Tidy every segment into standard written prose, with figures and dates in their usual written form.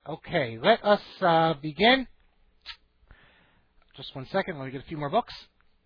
Okay, let us begin. Just one second, let me get a few more books.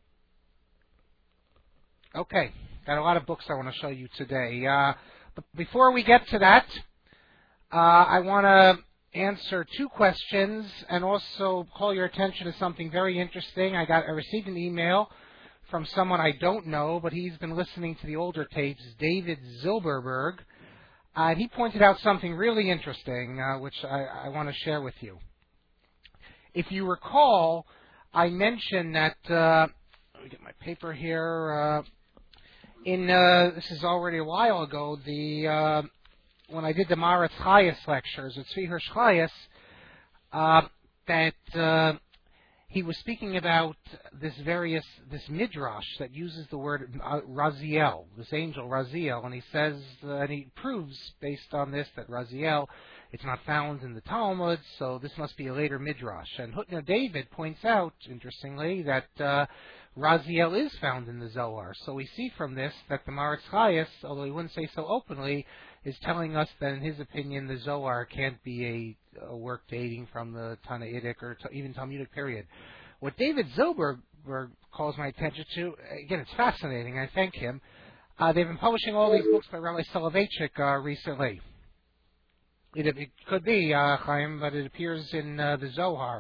Okay, got a lot of books I want to show you today. But before we get to that, I want to answer two questions and also call your attention to something very interesting. I received an email from someone I don't know, but he's been listening to the older tapes, David Zilberberg. And he pointed out something really interesting, which I want to share with you. If you recall, I mentioned that, let me get my paper here, this is already a while ago, when I did the Maratz Chayes lectures, the Tzvi Hirsch Chayes, that he was speaking about this midrash that uses the word Raziel, this angel Raziel, and he says, and he proves based on this that Raziel, it's not found in the Talmud, so this must be a later midrash. And Hutner David points out, interestingly, that Raziel is found in the Zohar. So we see from this that the Maratz Chayes, although he wouldn't say so openly, is telling us that in his opinion the Zohar can't be a work dating from the Tannaitic or even Talmudic period. What David Zilberberg calls my attention to, again, it's fascinating, I thank him. They've been publishing all these books by Rabbi Soloveitchik recently. It could be, Chaim, but it appears in the Zohar.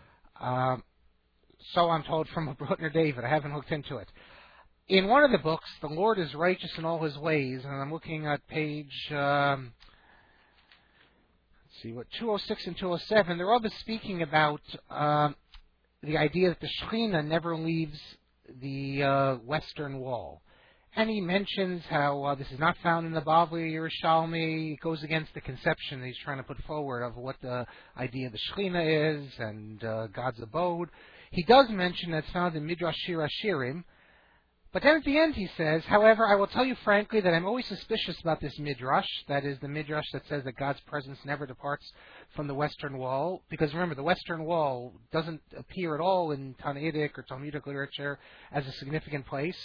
So I'm told from Hutner David. I haven't looked into it. In one of the books, The Lord is Righteous in All His Ways, and I'm looking at page, 206 and 207, they're all speaking about the idea that the Shekhinah never leaves the Western Wall. And he mentions how this is not found in the Bavli or Yerushalmi. It goes against the conception that he's trying to put forward of what the idea of the Shekhinah is and God's abode. He does mention that it's found in Midrash Shir Hashirim. But then at the end he says, however, I will tell you frankly that I'm always suspicious about this midrash, that is the midrash that says that God's presence never departs from the Western Wall, because remember, the Western Wall doesn't appear at all in Tannaitic or Talmudic literature as a significant place.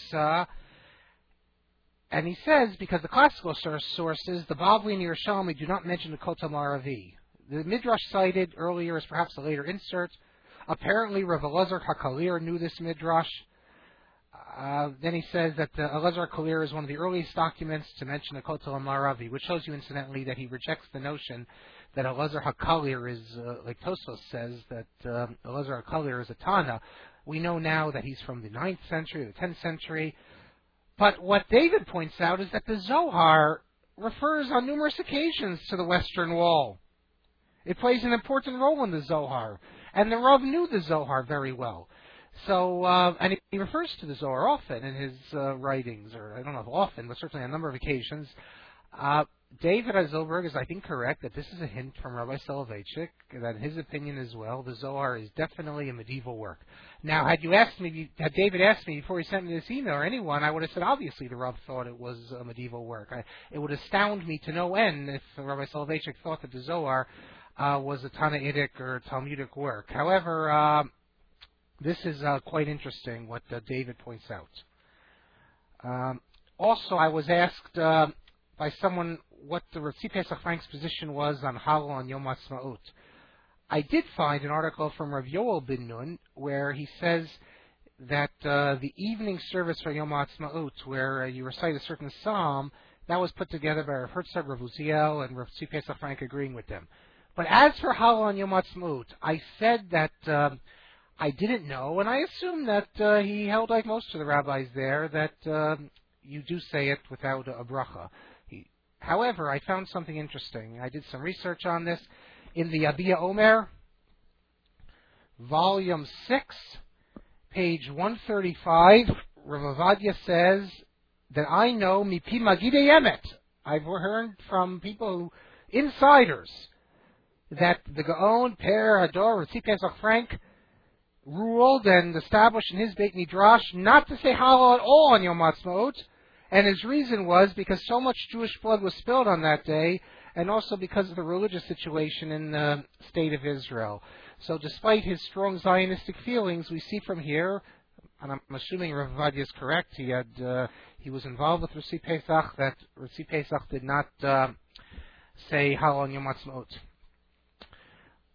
And he says, because the classical sources, the Bavli and Yerushalmi, do not mention the Kotel Maravi. The midrash cited earlier is perhaps a later insert. Apparently, Rav Elazar HaKalir knew this midrash. Then he says that Elazar Kalir is one of the earliest documents to mention the Kotel Maravi, which shows you incidentally that he rejects the notion that Elazar HaKalir is, like Tosfos says, that Elazar HaKalir is a Tana. We know now that he's from the 9th century, the 10th century. But what David points out is that the Zohar refers on numerous occasions to the Western Wall. It plays an important role in the Zohar. And the Rav knew the Zohar very well. So, and he refers to the Zohar often in his writings, or I don't know if often, but certainly on a number of occasions. David Zilberberg is, I think, correct that this is a hint from Rabbi Soloveitchik, that in his opinion as well, the Zohar is definitely a medieval work. Now, had David asked me before he sent me this email, or anyone, I would have said, obviously, the Rav thought it was a medieval work. It would astound me to no end if Rabbi Soloveitchik thought that the Zohar was a Tannaitic or Talmudic work. However, this is quite interesting, what David points out. Also, I was asked by someone what the Tzvi Pesach Frank's position was on Hallel on Yom Ha'atzmaut. I did find an article from Rav Yoel Ben Nun where he says that the evening service for Yom Ha'atzmaut, where you recite a certain psalm, that was put together by Rav Herzog, Rav Uziel, and Rav Tzvi Pesach Frank agreeing with them. But as for Hallel on Yom Ha'atzmaut, I said that I didn't know, and I assumed that he held, like most of the rabbis there, that you do say it without a bracha. However, I found something interesting. I did some research on this. In the Abiyah Omer, volume 6, page 135, Rav Ovadia says that I know mipi magidei emet. I've heard from people, insiders, that the Gaon, Per, Hador, Tzvi Pesach Frank ruled and established in his Beit Midrash not to say Hallel at all on Yom Ha'atzmaut, and his reason was because so much Jewish blood was spilled on that day, and also because of the religious situation in the state of Israel. So despite his strong Zionistic feelings, we see from here, and I'm assuming Rav Ovadia is correct, he was involved with Tzvi Pesach, that Tzvi Pesach did not say Hallel on Yom Ha'atzmaut.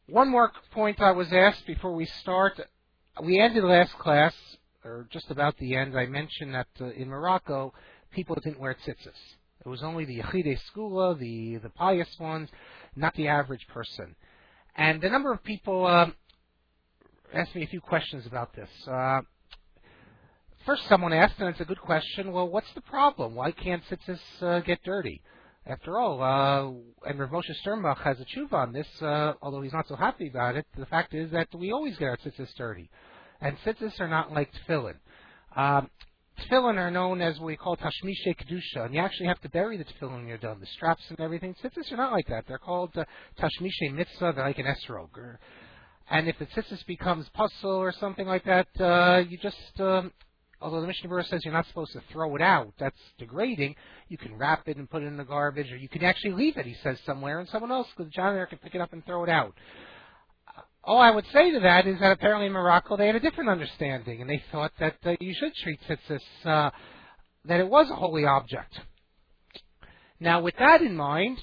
One more point I was asked before we start. We ended last class, or just about the end. I mentioned that in Morocco, people didn't wear tzitzis. It was only the Yechidei Skula, the pious ones, not the average person. And a number of people asked me a few questions about this. First, someone asked, and it's a good question, well, what's the problem? Why can't tzitzis get dirty? After all, and Rav Moshe Sternbach has a tshuva on this, although he's not so happy about it. The fact is that we always get our tzitzis dirty. And tzitzis are not like tefillin. Tefillin are known as what we call tashmishe kedusha, and you actually have to bury the tefillin when you're done, the straps and everything. Tzitzis are not like that. They're called tashmishe mitzvah. They're like an esrog. And if the tzitzis becomes puzzle or something like that, you just... although the Mishnah Berurah says you're not supposed to throw it out, that's degrading, you can wrap it and put it in the garbage, or you can actually leave it, he says, somewhere, and someone else, the janitor, can pick it up and throw it out. All I would say to that is that apparently in Morocco they had a different understanding, and they thought that you should treat tzitzis, that it was a holy object. Now, with that in mind,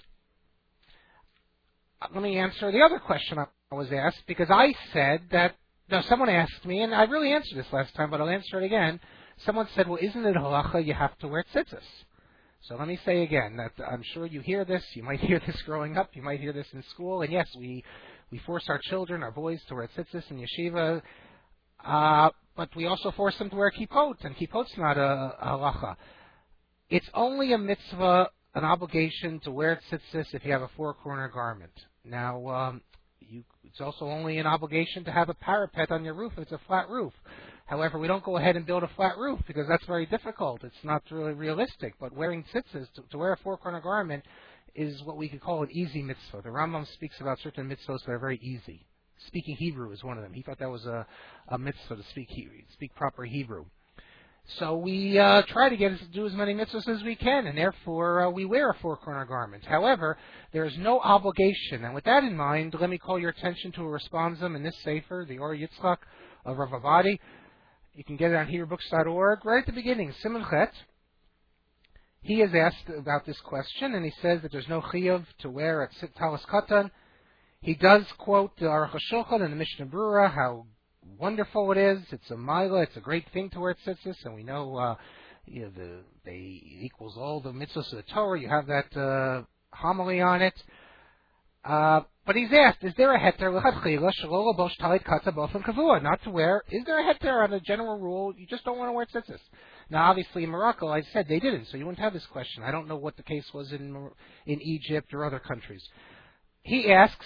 let me answer the other question I was asked, because I said that, no, someone asked me, and I really answered this last time, but I'll answer it again. Someone said, well, isn't it halacha you have to wear tzitzis? So let me say again that I'm sure you hear this. You might hear this growing up. You might hear this in school. And yes, we force our children, our boys, to wear tzitzis in yeshiva. But we also force them to wear kippot, and kippot's not a halacha. It's only a mitzvah, an obligation to wear tzitzis if you have a four-corner garment. Now, it's also only an obligation to have a parapet on your roof if it's a flat roof. However, we don't go ahead and build a flat roof because that's very difficult. It's not really realistic. But wearing tzitzis, to wear a four-corner garment, is what we could call an easy mitzvah. The Rambam speaks about certain mitzvahs that are very easy. Speaking Hebrew is one of them. He thought that was a mitzvah to speak proper Hebrew. So we try to do as many mitzvahs as we can, and therefore we wear a four-corner garment. However, there is no obligation. And with that in mind, let me call your attention to a responsum in this sefer, the Or Yitzchak of Rav Avadi. You can get it on HebrewBooks.org. Right at the beginning, Siman Chet, he is asked about this question, and he says that there's no chiyuv to wear at Talis Katan. He does quote the Aruch HaShulchan and the Mishnah Berurah, how wonderful it is. It's a milah. It's a great thing to wear tzitzis, and we know, they equals all the mitzvahs of the Torah. You have that homily on it. But he's asked, is there a heter l'chadchila shelo labosh talit kata b'ofen kavua, not to wear? Is there a heter on a general rule? You just don't want to wear tzitzis. Now, obviously, in Morocco, I said they didn't, so you wouldn't have this question. I don't know what the case was in Egypt or other countries. He asks,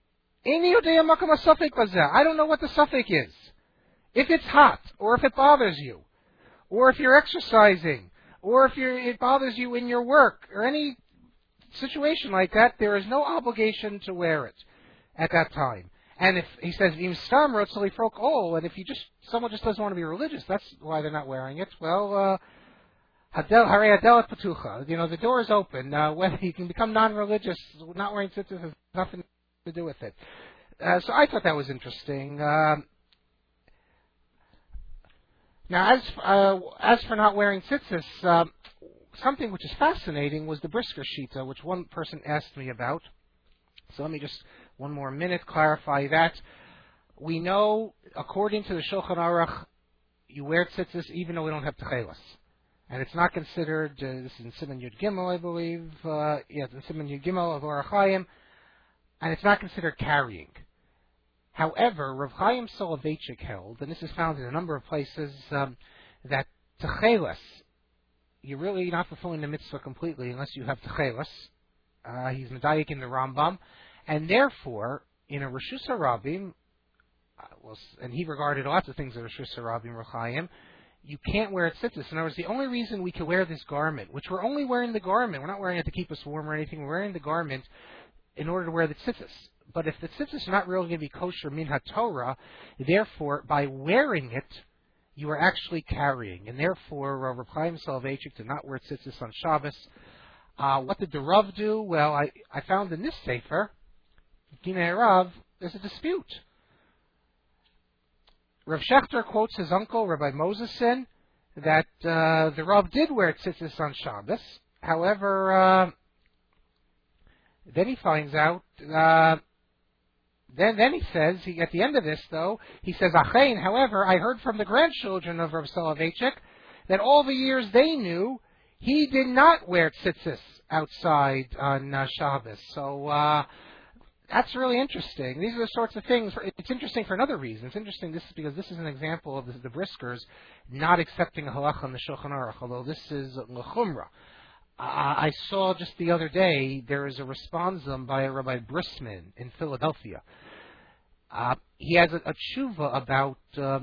I don't know what the suffix is. If it's hot, or if it bothers you, or if you're exercising, or if it bothers you in your work, or any situation like that, there is no obligation to wear it at that time. And if he says, and if someone just doesn't want to be religious, that's why they're not wearing it. Well, the door is open. Whether you can become non-religious, not wearing tzitzis has nothing to do with it. So I thought that was interesting. Now, as for not wearing tzitzis, something which is fascinating was the Brisker Shita, which one person asked me about. So let me just, one more minute, clarify that. We know, according to the Shulchan Aruch, you wear tzitzis even though we don't have techelas. And it's not considered, this is in Siman Yud Gimel, I believe, in Siman Yud Gimel of Orach Chaim, and it's not considered carrying. However, Rav Chaim Soloveitchik held, and this is found in a number of places, that techelas, you're really not fulfilling the mitzvah completely unless you have techelas. He's medayik in the Rambam, and therefore, in a Reshus HaRabim, and he regarded lots of things as Reshus HaRabim, Rav Chaim, you can't wear tzitzis. In other words, the only reason we can wear this garment, which we're only wearing the garment, we're not wearing it to keep us warm or anything, we're wearing the garment in order to wear the tzitzis. But if the tzitzis are not really going to be kosher min ha-Torah, therefore, by wearing it, you are actually carrying. And therefore, Rav Chaim Soloveitchik did not wear tzitzis on Shabbos. What did the Rav do? Well, I found in this sefer, Dinei Rav, there's a dispute. Rav Shechter quotes his uncle, Rabbi Moseson, that the Rav did wear tzitzis on Shabbos. However, then he finds out Then he says, at the end of this, though, he says, Achein, however, I heard from the grandchildren of Rav Soloveitchik that all the years they knew, he did not wear tzitzis outside on Shabbos. So that's really interesting. These are the sorts of things. It's interesting for another reason. It's interesting because this is an example of the Briskers not accepting a halacha in the Shulchan Aruch, although this is l'chumra. I saw just the other day there is a responsum by a Rabbi Brisman in Philadelphia. He has a tshuva about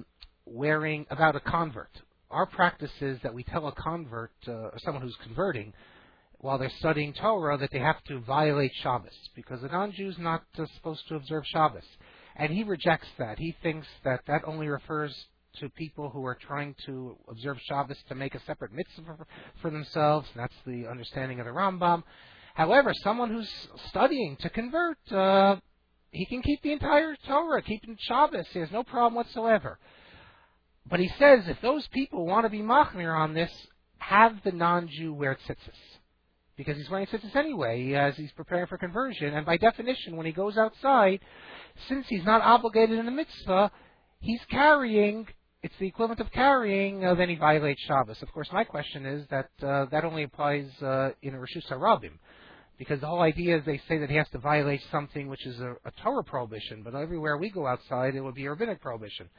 about a convert. Our practice is that we tell a convert, or someone who's converting, while they're studying Torah, that they have to violate Shabbos, because a non-Jew's not supposed to observe Shabbos. And he rejects that. He thinks that only refers to people who are trying to observe Shabbos to make a separate mitzvah for themselves. That's the understanding of the Rambam. However, someone who's studying to convert, he can keep the entire Torah, keeping Shabbos. He has no problem whatsoever. But he says if those people want to be machmir on this, have the non-Jew wear tzitzis. Because he's wearing tzitzis anyway as he's preparing for conversion. And by definition, when he goes outside, since he's not obligated in the mitzvah, he's carrying... It's the equivalent of carrying, then he violates Shabbos. Of course, my question is that that only applies in a Reshus HaRabim, because the whole idea is they say that he has to violate something which is a Torah prohibition, but everywhere we go outside, it would be a rabbinic prohibition.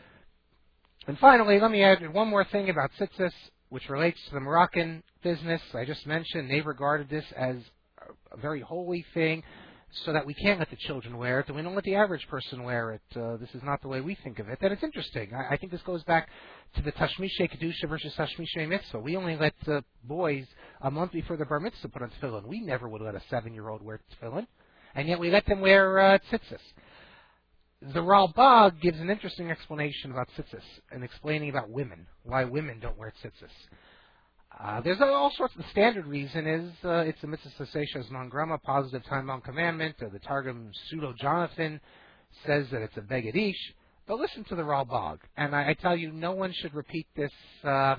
And finally, let me add one more thing about tzitzis, which relates to the Moroccan business. I just mentioned they regarded this as a very holy thing, so that we can't let the children wear it, and we don't let the average person wear it. This is not the way we think of it. And it's interesting. I think this goes back to the Tashmishe Kedusha versus Tashmishe Mitzvah. We only let boys a month before the Bar Mitzvah put on tefillin. We never would let a 7-year-old wear tefillin, and yet we let them wear tzitzis. The Ralbag gives an interesting explanation about tzitzis and explaining about women, why women don't wear tzitzis. There's all sorts of... The standard reason is it's a mitzvah sasesha non grama, positive time-bound commandment. The Targum Pseudo-Jonathan says that it's a begedish. But listen to the Ralbag. And I tell you, no one should repeat this at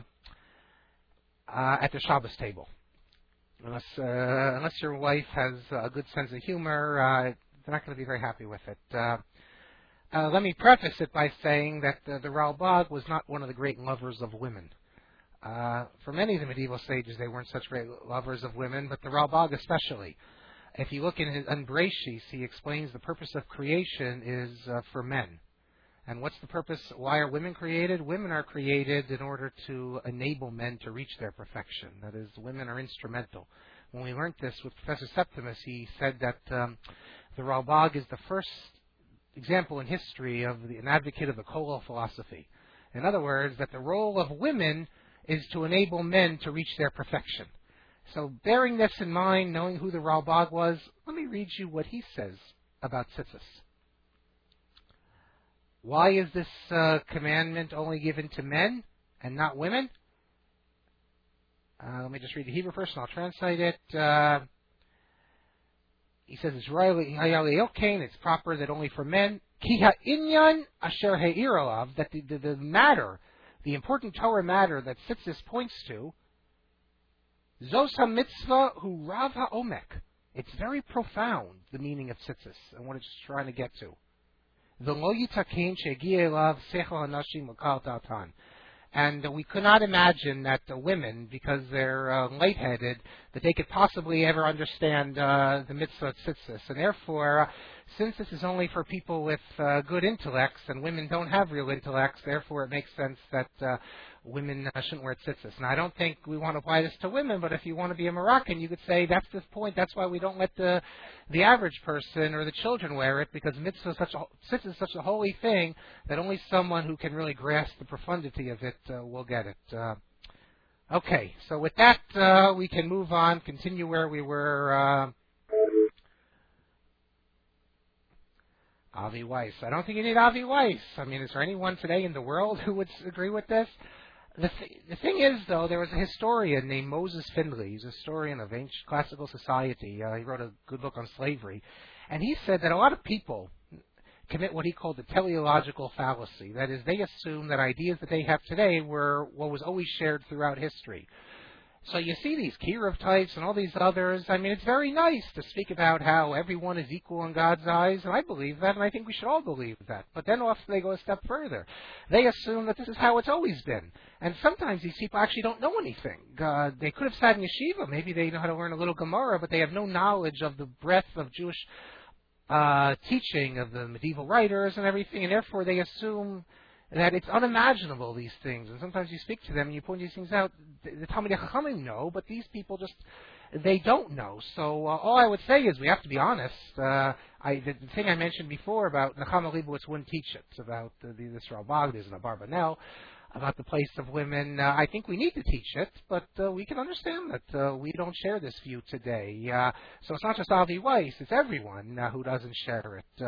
the Shabbos table. Unless your wife has a good sense of humor, they're not going to be very happy with it. Let me preface it by saying that the Ralbag was not one of the great lovers of women. For many of the medieval sages, they weren't such great lovers of women, but the Ralbag especially. If you look in Bereshis, he explains the purpose of creation is for men. And what's the purpose? Why are women created? Women are created in order to enable men to reach their perfection. That is, women are instrumental. When we learned this with Professor Septimus, he said that the Ralbag is the first example in history of an advocate of the Kolel philosophy. In other words, that the role of women is to enable men to reach their perfection. So bearing this in mind, knowing who the Ralbag was, let me read you what he says about tzitzis. Why is this commandment only given to men and not women? Let me just read the Hebrew first and I'll translate it. He says it's proper that only for men. Ki ha'inyan asher he'ir that the matter, the important Torah matter that tzitzis points to, Zos ha-mitzvah hu rav ha'omek. It's very profound, the meaning of tzitzis, and what it's trying to get to. V'lo yitakein she'egiya elav sechel hanashim l'kal da'atan. And we could not imagine that the women, because they're lightheaded, that they could possibly ever understand the mitzvah tzitzis. And therefore, since this is only for people with good intellects, and women don't have real intellects, therefore it makes sense that women shouldn't wear tzitzis. Now, I don't think we want to apply this to women, but if you want to be a Moroccan, you could say that's the point. That's why we don't let the average person or the children wear it, because mitzvah tzitzis is such a holy thing that only someone who can really grasp the profundity of it will get it. Okay, so with that, we can move on, continue where we were. Avi Weiss. I don't think you need Avi Weiss. I mean, is there anyone today in the world who would agree with this? The thing is, though, there was a historian named Moses Findlay. He's a historian of ancient classical society. He wrote a good book on slavery. And he said that a lot of people commit what he called the teleological fallacy. That is, they assume that ideas that they have today were what was always shared throughout history. So you see these Kirov types and all these others. I mean, it's very nice to speak about how everyone is equal in God's eyes, and I believe that, and I think we should all believe that. But then often they go a step further. They assume that this is how it's always been. And sometimes these people actually don't know anything. They could have sat in yeshiva. Maybe they know how to learn a little Gemara, but they have no knowledge of the breadth of Jewish teaching of the medieval writers and everything, and therefore they assume that it's unimaginable, these things. And sometimes you speak to them and you point these things out. The Talmidei Chachamim know, but these people they don't know. So all I would say is we have to be honest. The thing I mentioned before about Nechama Leibowitz wouldn't teach it, about this Ralbag, there's an Abarbanel, about the place of women. I think we need to teach it, but we can understand that we don't share this view today. So it's not just Avi Weiss, it's everyone who doesn't share it.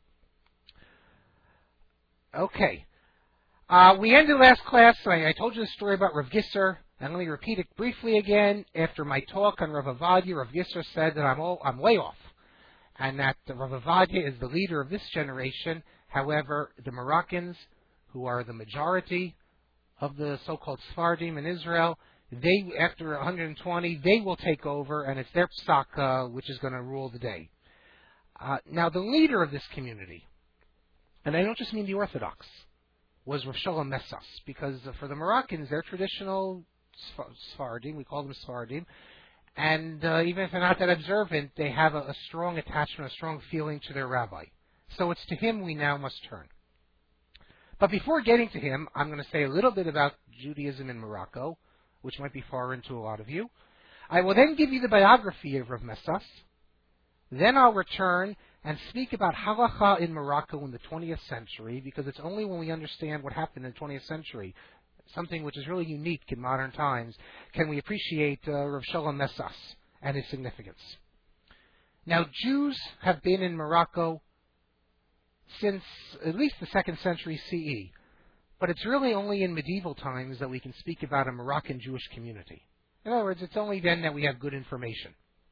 Okay. We ended last class, I told you the story about Rav Gisser, and let me repeat it briefly again. After my talk on Rav Avadia, Rav Gisser said that I'm way off, and that Rav Avadia is the leader of this generation. However, the Moroccans, who are the majority of the so-called Sephardim in Israel, they, after 120, they will take over, and it's their psak which is going to rule the day. Now, the leader of this community, and I don't just mean the Orthodox, was Rav Sholem Messas, because for the Moroccans, they're traditional Sephardim, we call them Sephardim, and even if they're not that observant, they have a strong attachment, a strong feeling to their rabbi. So it's to him we now must turn. But before getting to him, I'm going to say a little bit about Judaism in Morocco, which might be foreign to a lot of you. I will then give you the biography of Rav Messas. Then I'll return and speak about halacha in Morocco in the 20th century, because it's only when we understand what happened in the 20th century, something which is really unique in modern times, can we appreciate Rav Sholem Messas and his significance. Now, Jews have been in Morocco since at least the 2nd century CE, but it's really only in medieval times that we can speak about a Moroccan Jewish community. In other words, it's only then that we have good information.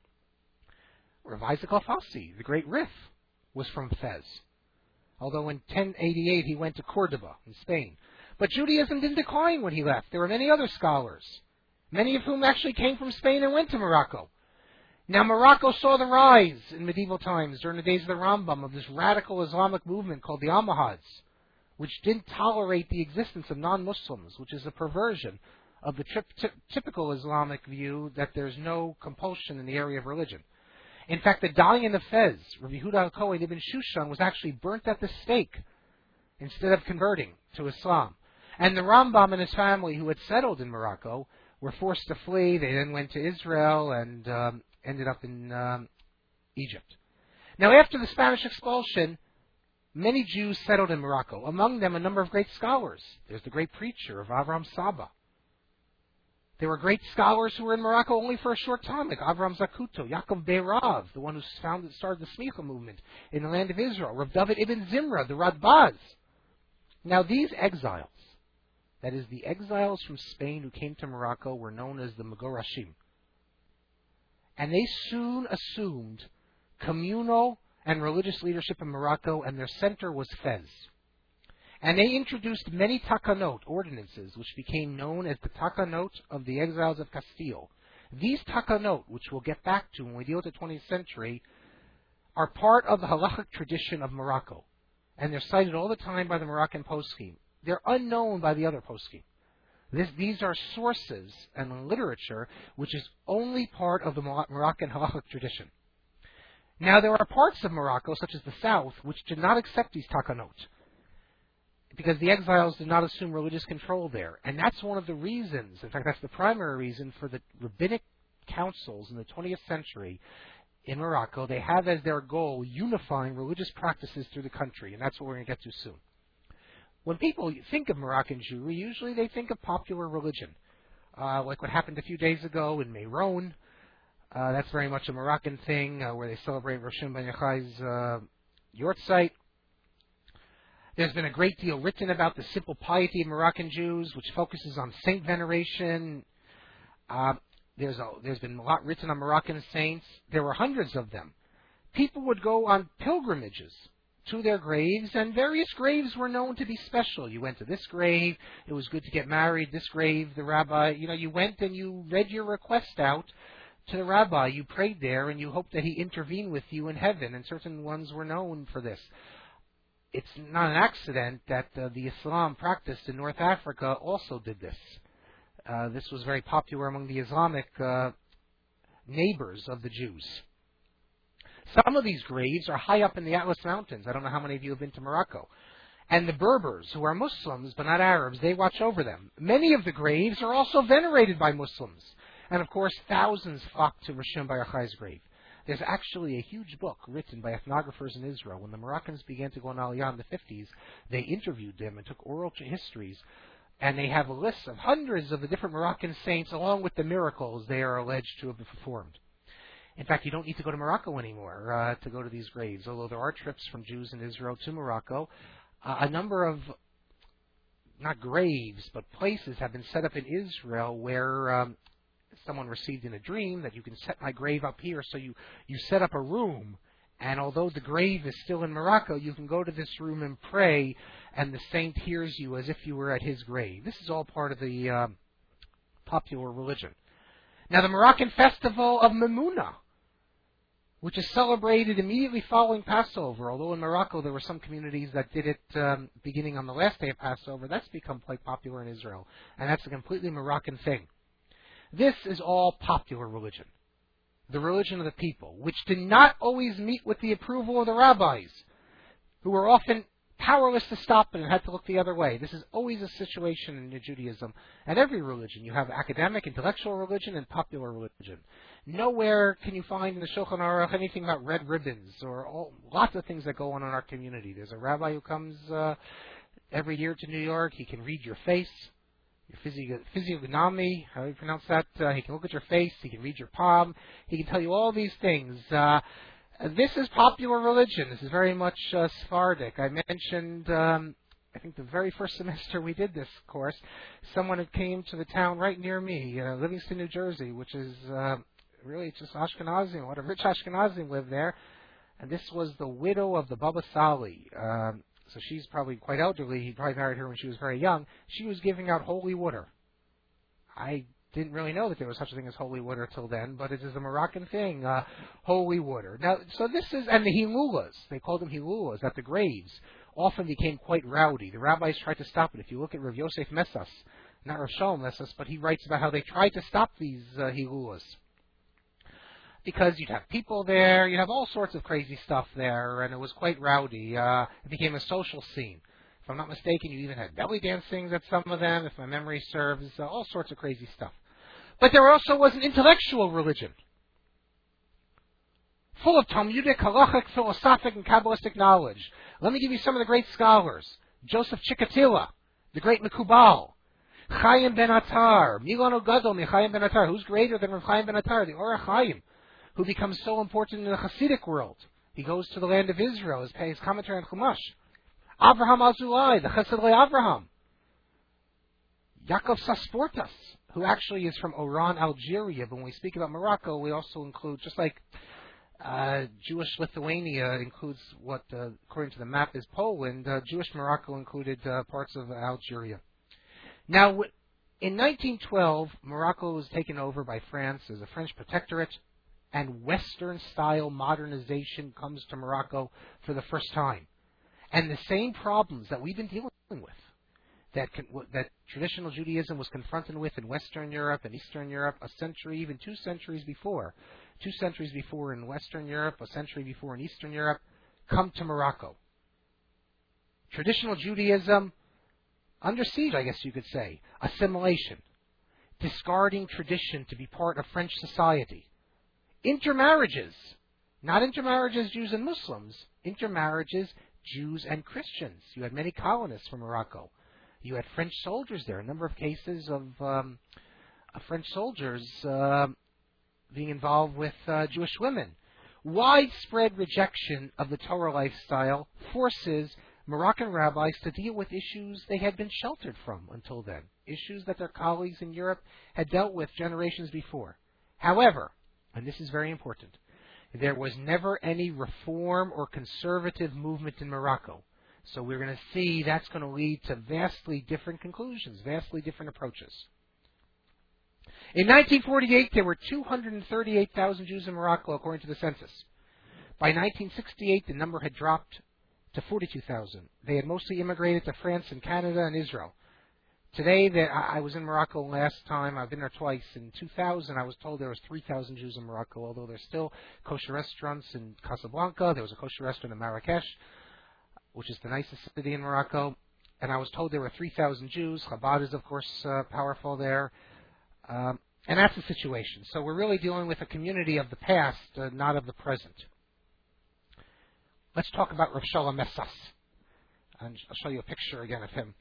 Rav Isaac Alfasi, the great Rif, was from Fez, although in 1088 he went to Cordoba in Spain. But Judaism didn't decline when he left. There were many other scholars, many of whom actually came from Spain and went to Morocco. Now, Morocco saw the rise in medieval times during the days of the Rambam of this radical Islamic movement called the Almohads, which didn't tolerate the existence of non-Muslims, which is a perversion of the typical Islamic view that there's no compulsion in the area of religion. In fact, the Dayan of Fez, Rav Yehuda HaKohen Ibn Shushan, was actually burnt at the stake instead of converting to Islam. And the Rambam and his family, who had settled in Morocco, were forced to flee. They then went to Israel and ended up in Egypt. Now, after the Spanish expulsion, many Jews settled in Morocco, among them a number of great scholars. There's the great preacher of Avram Saba. There were great scholars who were in Morocco only for a short time, like Avram Zakuto, Yaakov Beirav, the one who started the Smicha movement in the land of Israel, Rav David Ibn Zimra, the Radbaz. Now, these exiles, that is, the exiles from Spain who came to Morocco, were known as the Megorashim. And they soon assumed communal and religious leadership in Morocco, and their center was Fez. And they introduced many takanot, ordinances, which became known as the takanot of the exiles of Castile. These takanot, which we'll get back to when we deal with the 20th century, are part of the halachic tradition of Morocco. And they're cited all the time by the Moroccan poskim. They're unknown by the other poskim. These are sources and literature which is only part of the Moroccan halachic tradition. Now, there are parts of Morocco, such as the south, which did not accept these takanot, because the exiles did not assume religious control there. And that's one of the reasons, in fact, that's the primary reason for the rabbinic councils in the 20th century in Morocco. They have as their goal unifying religious practices through the country, and that's what we're going to get to soon. When people think of Moroccan Jewry, usually they think of popular religion, like what happened a few days ago in Meron. That's very much a Moroccan thing, where they celebrate Rosh Hashanah Ben Yochai's Yortzeit. There's been a great deal written about the simple piety of Moroccan Jews, which focuses on saint veneration. There's been a lot written on Moroccan saints. There were hundreds of them. People would go on pilgrimages to their graves, and various graves were known to be special. You went to this grave, it was good to get married. This grave, the rabbi, you went and you read your request out to the rabbi. You prayed there, and you hoped that he intervened with you in heaven, and certain ones were known for this. It's not an accident that the Islam practiced in North Africa also did this. This was very popular among the Islamic neighbors of the Jews. Some of these graves are high up in the Atlas Mountains. I don't know how many of you have been to Morocco. And the Berbers, who are Muslims but not Arabs, they watch over them. Many of the graves are also venerated by Muslims. And of course, thousands flock to Rishon Bar Yochai's grave. There's actually a huge book written by ethnographers in Israel. When the Moroccans began to go on Aliyah in the 50s, they interviewed them and took oral histories. And they have a list of hundreds of the different Moroccan saints along with the miracles they are alleged to have performed. In fact, you don't need to go to Morocco anymore to go to these graves, although there are trips from Jews in Israel to Morocco. A number of, not graves, but places have been set up in Israel where someone received in a dream that you can set my grave up here. So you set up a room, and although the grave is still in Morocco, you can go to this room and pray, and the saint hears you as if you were at his grave. This is all part of the popular religion. Now, the Moroccan festival of Mamouna, which is celebrated immediately following Passover, although in Morocco there were some communities that did it beginning on the last day of Passover, that's become quite popular in Israel, and that's a completely Moroccan thing. This is all popular religion, the religion of the people, which did not always meet with the approval of the rabbis, who were often powerless to stop it and had to look the other way. This is always a situation in Judaism and every religion. You have academic, intellectual religion, and popular religion. Nowhere can you find in the Shulchan Aruch anything about red ribbons or lots of things that go on in our community. There's a rabbi who comes every year to New York. He can read your face, your physiognomy, how do you pronounce that? He can look at your face. He can read your palm. He can tell you all these things. This is popular religion. This is very much Sephardic. I mentioned, I think the very first semester we did this course, someone had came to the town right near me, Livingston, New Jersey, which is really just Ashkenazim. A lot of rich Ashkenazim live there. And this was the widow of the Baba Sali. So she's probably quite elderly. He probably married her when she was very young. She was giving out holy water. I didn't really know that there was such a thing as holy water till then, but it is a Moroccan thing, holy water. Now, so this is, and the Hilulas, they called them Hilulas at the graves, often became quite rowdy. The rabbis tried to stop it. If you look at Rav Yosef Messas, not Rav Shalom Messas, but he writes about how they tried to stop these Hilulas. Because you'd have people there, you'd have all sorts of crazy stuff there, and it was quite rowdy. It became a social scene. If I'm not mistaken, you even had belly dancings at some of them, if my memory serves, all sorts of crazy stuff. But there also was an intellectual religion, full of Talmudic, halachic, philosophic, and Kabbalistic knowledge. Let me give you some of the great scholars. Joseph Chikatilo, the great Mekubal, Chaim ben Attar, Milan Ogadol, Chaim ben Attar. Who's greater than Rav Chaim ben Attar, the Orach Chaim, who becomes so important in the Hasidic world? He goes to the land of Israel, his commentary on Chumash. Avraham Azulai, the Chesed Avraham. Yaakov Sasportas, who actually is from Oran, Algeria. But when we speak about Morocco, we also include, just like Jewish Lithuania includes what, according to the map, is Poland, Jewish Morocco included parts of Algeria. Now, in 1912, Morocco was taken over by France as a French protectorate, and Western-style modernization comes to Morocco for the first time. And the same problems that we've been dealing with, that traditional Judaism was confronted with in Western Europe and Eastern Europe a century, even 2 centuries before. 2 centuries before in Western Europe, a century before in Eastern Europe, come to Morocco. Traditional Judaism, under siege, I guess you could say. Assimilation. Discarding tradition to be part of French society. Intermarriages. Not intermarriages Jews and Muslims. Intermarriages Jews and Christians. You had many colonists from Morocco. You had French soldiers there. A number of cases of French soldiers being involved with Jewish women. Widespread rejection of the Torah lifestyle forces Moroccan rabbis to deal with issues they had been sheltered from until then. Issues that their colleagues in Europe had dealt with generations before. However, and this is very important, There was never any reform or conservative movement in Morocco. So we're going to see that's going to lead to vastly different conclusions, vastly different approaches. In 1948, there were 238,000 Jews in Morocco, according to the census. By 1968, the number had dropped to 42,000. They had mostly immigrated to France and Canada and Israel. Today, I was in Morocco last time. I've been there twice. In 2000, I was told there was 3,000 Jews in Morocco, although there's still kosher restaurants in Casablanca. There was a kosher restaurant in Marrakesh, which is the nicest city in Morocco. And I was told there were 3,000 Jews. Chabad is, of course, powerful there. And that's the situation. So we're really dealing with a community of the past, not of the present. Let's talk about Rav Shalom Messas. And I'll show you a picture again of him.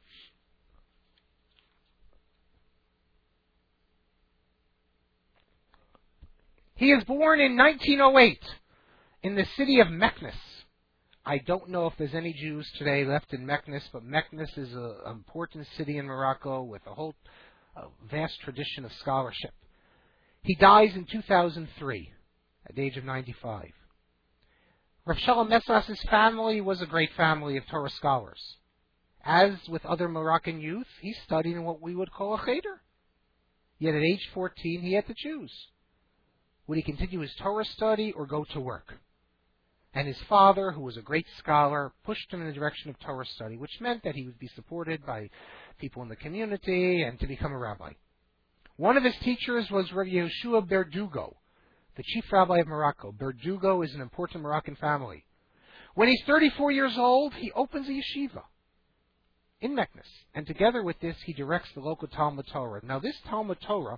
He is born in 1908 in the city of Meknes. I don't know if there's any Jews today left in Meknes, but Meknes is an important city in Morocco with a whole vast tradition of scholarship. He dies in 2003 at the age of 95. Rav Shalom Messas' family was a great family of Torah scholars. As with other Moroccan youth, he studied in what we would call a cheder. Yet at age 14, he had to choose. Would he continue his Torah study or go to work? And his father, who was a great scholar, pushed him in the direction of Torah study, which meant that he would be supported by people in the community and to become a rabbi. One of his teachers was Rav Yehoshua Berdugo, the chief rabbi of Morocco. Berdugo is an important Moroccan family. When he's 34 years old, he opens a yeshiva in Meknes, and together with this, he directs the local Talmud Torah. Now, this Talmud Torah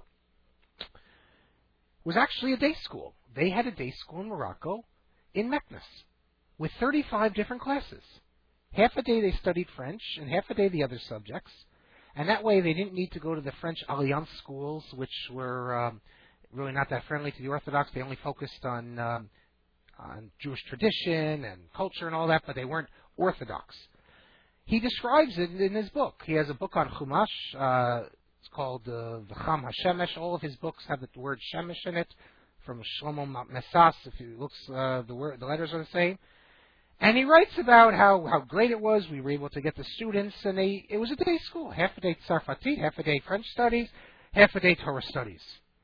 was actually a day school. They had a day school in Morocco, in Meknes, with 35 different classes. Half a day they studied French, and half a day the other subjects. And that way they didn't need to go to the French Alliance schools, which were really not that friendly to the Orthodox. They only focused on Jewish tradition and culture and all that, but they weren't Orthodox. He describes it in his book. He has a book on Chumash. It's called V'cham HaShemesh. All of his books have the word Shemesh in it, from Shlomo Messas. If you look, the letters are the same. And he writes about how great it was. We were able to get the students, and it was a day school. Half a day Tzarfati, half a day French studies, half a day Torah studies.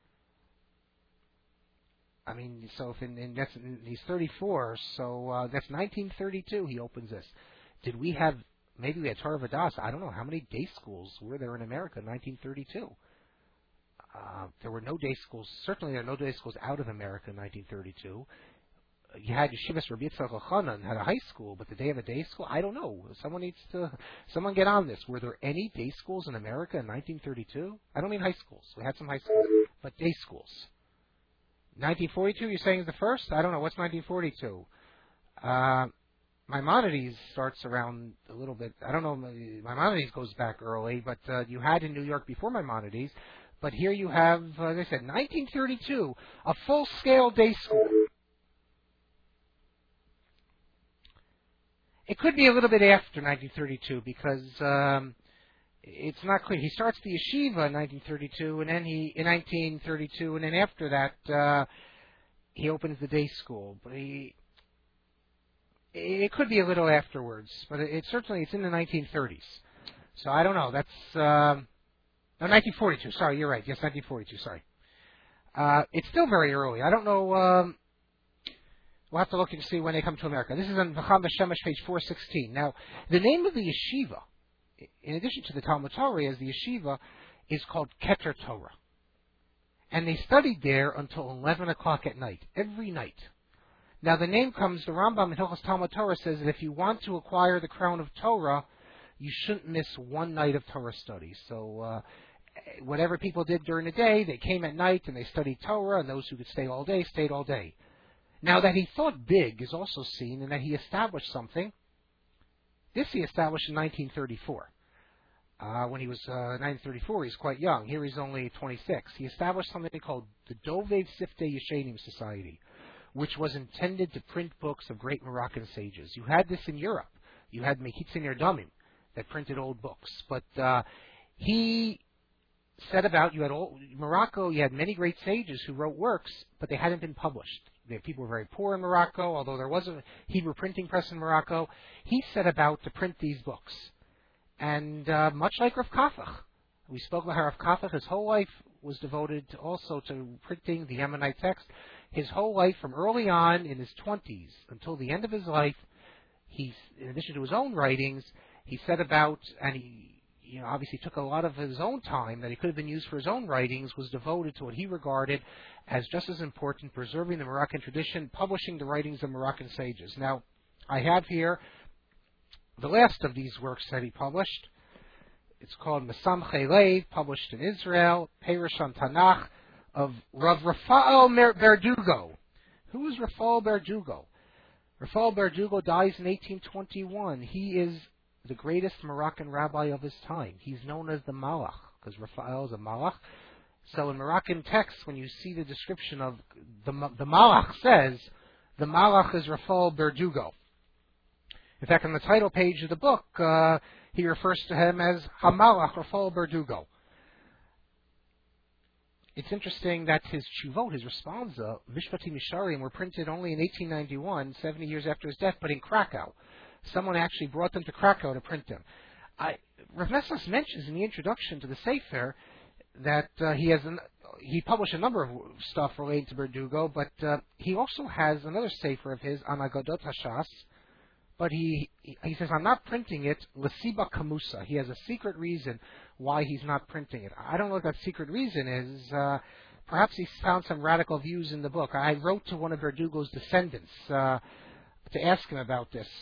I mean, so if he's 34, so that's 1932 he opens this. Maybe we had Torah Vodaas. I don't know how many day schools were there in America in 1932. There were no day schools. Certainly there were no day schools out of America in 1932. You had Yeshivas Rabbi Yitzchak Elchanan had a high school, but did they have a day school? I don't know. Someone get on this. Were there any day schools in America in 1932? I don't mean high schools. We had some high schools, but day schools. 1942, you're saying is the first? I don't know. What's 1942? Maimonides starts around a little bit. I don't know. Maimonides goes back early, but you had in New York before Maimonides. But here you have, as I said, 1932, a full-scale day school. It could be a little bit after 1932 because it's not clear. He starts the yeshiva in 1932, and then in 1932, and then after that he opens the day school. But it could be a little afterwards, but it's in the 1930s. So I don't know. That's no, 1942. Sorry, you're right. Yes, 1942. Sorry. It's still very early. I don't know. We'll have to look and see when they come to America. This is on V'cham HaShemesh, page 416. Now, the name of the yeshiva, in addition to the Talmud Torah, as the yeshiva, is called Keter Torah. And they studied there until 11 o'clock at night, every night. Now, the name comes, the Rambam in Hilchos Talmud Torah says that if you want to acquire the crown of Torah, you shouldn't miss one night of Torah study. So, whatever people did during the day, they came at night and they studied Torah, and those who could stay all day, stayed all day. Now, that he thought big is also seen in that he established something. This he established in 1934. When he was 1934, he's quite young. Here he's only 26. He established something called the Dovev Siftei Yeshenim Society, which was intended to print books of great Moroccan sages. You had this in Europe. You had Mechitzin Yerdamim that printed old books. But he set about, Morocco, you had many great sages who wrote works, but they hadn't been published. the people were very poor in Morocco, although there was a Hebrew printing press in Morocco. He set about to print these books. And much like Rav Kafach, we spoke about how Rav Kafach, his whole life was devoted also to printing the Yemenite text. His whole life, from early on in his 20s until the end of his life, he, in addition to his own writings, he set about, and he obviously took a lot of his own time that he could have been used for his own writings, was devoted to what he regarded as just as important, preserving the Moroccan tradition, publishing the writings of Moroccan sages. Now, I have here the last of these works that he published. It's called Mesamchei Lev, published in Israel, Perush on Tanakh, of Rav Rafael Berdugo. Who is Rafael Berdugo? Rafael Berdugo dies in 1821. He is the greatest Moroccan rabbi of his time. He's known as the Malach, because Rafael is a Malach. So in Moroccan texts, when you see the description of the Malach says, the Malach is Rafael Berdugo. In fact, on the title page of the book, he refers to him as Hamalach Rafael Berdugo. It's interesting that his Tshuvot, his responsa, Mishpatim Misharim, were printed only in 1891, 70 years after his death, but in Krakow. Someone actually brought them to Krakow to print them. Rav Messas mentions in the introduction to the Sefer that he published a number of stuff relating to Berdugo, but he also has another Sefer of his, on Agadot Hashas, but he says, I'm not printing it, Lesiba Kamusa. He has a secret reason why he's not printing it. I don't know what that secret reason is. Perhaps he found some radical views in the book. I wrote to one of Berdugo's descendants to ask him about this.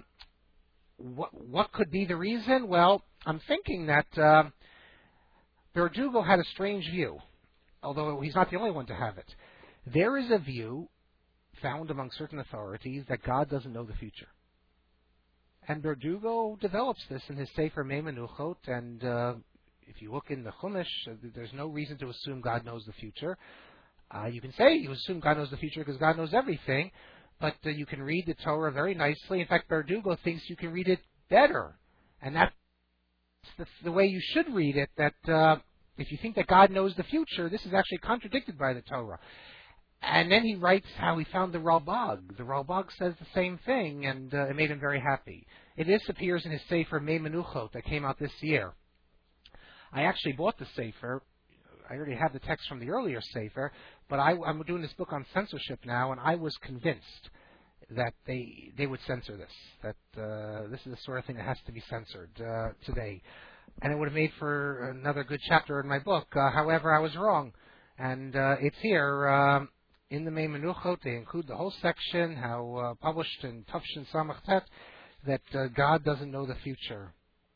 What could be the reason? Well, I'm thinking that Berdugo had a strange view, although he's not the only one to have it. There is a view found among certain authorities that God doesn't know the future. And Berdugo develops this in his Sefer Mei Menuchot, and if you look in the Chumash, there's no reason to assume God knows the future. You can say you assume God knows the future because God knows everything, but you can read the Torah very nicely. In fact, Berdugo thinks you can read it better, and that's the way you should read it, that if you think that God knows the future, this is actually contradicted by the Torah. And then he writes how he found the Ralbag. The Ralbag says the same thing, and it made him very happy. This appears in his Sefer Mei Menuchot that came out this year. I actually bought the Sefer. I already have the text from the earlier Sefer, but I'm doing this book on censorship now, and I was convinced that they would censor this, that this is the sort of thing that has to be censored today. And it would have made for another good chapter in my book. However, I was wrong. And it's here in the Mei Menuchot. They include the whole section, how published in Tafshin Samach Tet, that God doesn't know the future.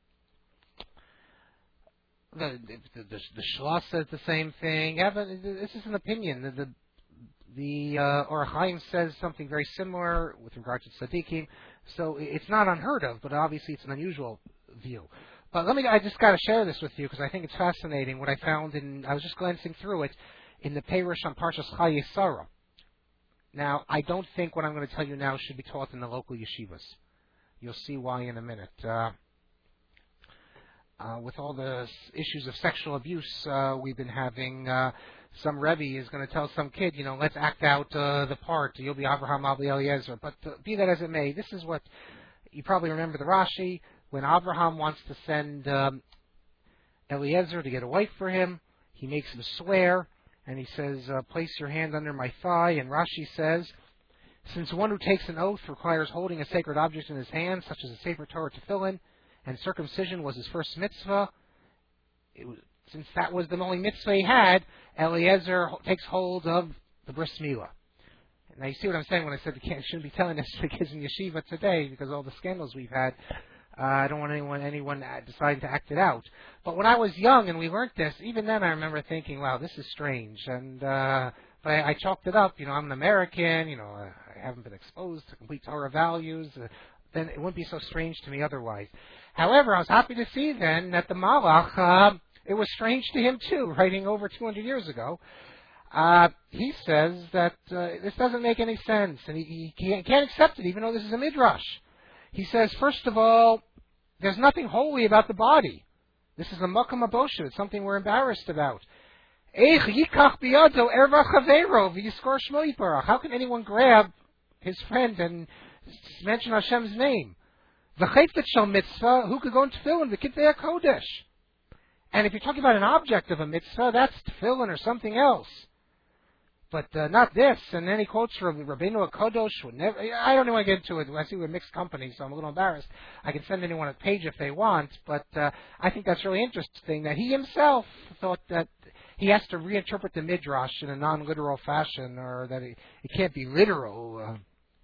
The Shlosh says the same thing. This is an opinion. The Or Chaim says something very similar with regard to tzaddikim. So it's not unheard of, but obviously it's an unusual view. But I just got to share this with you because I think it's fascinating what I found I was just glancing through it in the Perush on Parshas Chayei Sarah. Now, I don't think what I'm going to tell you now should be taught in the local yeshivas. You'll see why in a minute. With all the issues of sexual abuse we've been having, some Rebbe is going to tell some kid, let's act out the part. You'll be Abraham, I'll be Eliezer. But be that as it may, this is what you probably remember the Rashi. When Abraham wants to send Eliezer to get a wife for him, he makes him swear, and he says, place your hand under my thigh. And Rashi says, since one who takes an oath requires holding a sacred object in his hand, such as a sacred Torah tefillin, and circumcision was his first mitzvah, since that was the only mitzvah he had, Eliezer takes hold of the bris milah. Now you see what I'm saying when I said you shouldn't be telling this to kids in yeshiva today because of all the scandals we've had. I don't want anyone deciding to act it out. But when I was young and we learned this, even then I remember thinking, wow, this is strange. And but I chalked it up. I'm an American. I haven't been exposed to complete Torah values. Then it wouldn't be so strange to me otherwise. However, I was happy to see then that the Malach, it was strange to him too, writing over 200 years ago. He says that this doesn't make any sense, and he can't accept it, even though this is a midrash. He says, first of all, there's nothing holy about the body. This is a makam abosha. It's something we're embarrassed about. How can anyone grab his friend and mention Hashem's name? V'chayfet shel mitzvah, who could go in tefillin, v'kitvei kodesh. And if you're talking about an object of a mitzvah, that's tefillin or something else. But not this. And then he quotes from Rabbeinu HaKadosh would never. I don't want to get into it. I see we're mixed company, so I'm a little embarrassed. I can send anyone a page if they want, but I think that's really interesting that he himself thought that he has to reinterpret the midrash in a non-literal fashion, or that it can't be literal.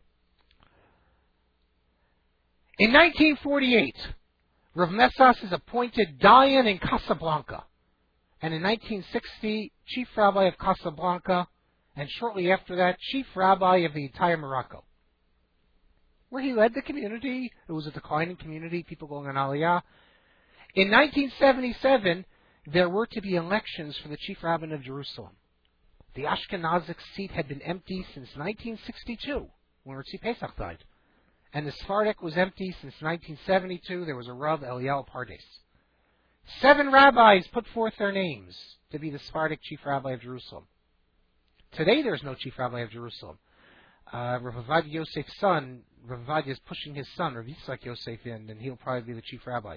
In 1948, Rav Messas is appointed Dayan in Casablanca, and in 1960, Chief Rabbi of Casablanca, and shortly after that, Chief Rabbi of the entire Morocco, where he led the community. It was a declining community, people going on Aliyah. In 1977, there were to be elections for the Chief Rabbin of Jerusalem. The Ashkenazic seat had been empty since 1962, when Ritzi Pesach died. And the Sephardic was empty since 1972. There was a Rav, Eliyahu Pardes. 7 rabbis put forth their names to be the Sephardic Chief Rabbi of Jerusalem. Today there's no Chief Rabbi of Jerusalem. Rav Avadia Yosef's son, Rav Avadia is pushing his son, Rav Yitzchak Yosef, in, and he'll probably be the Chief Rabbi.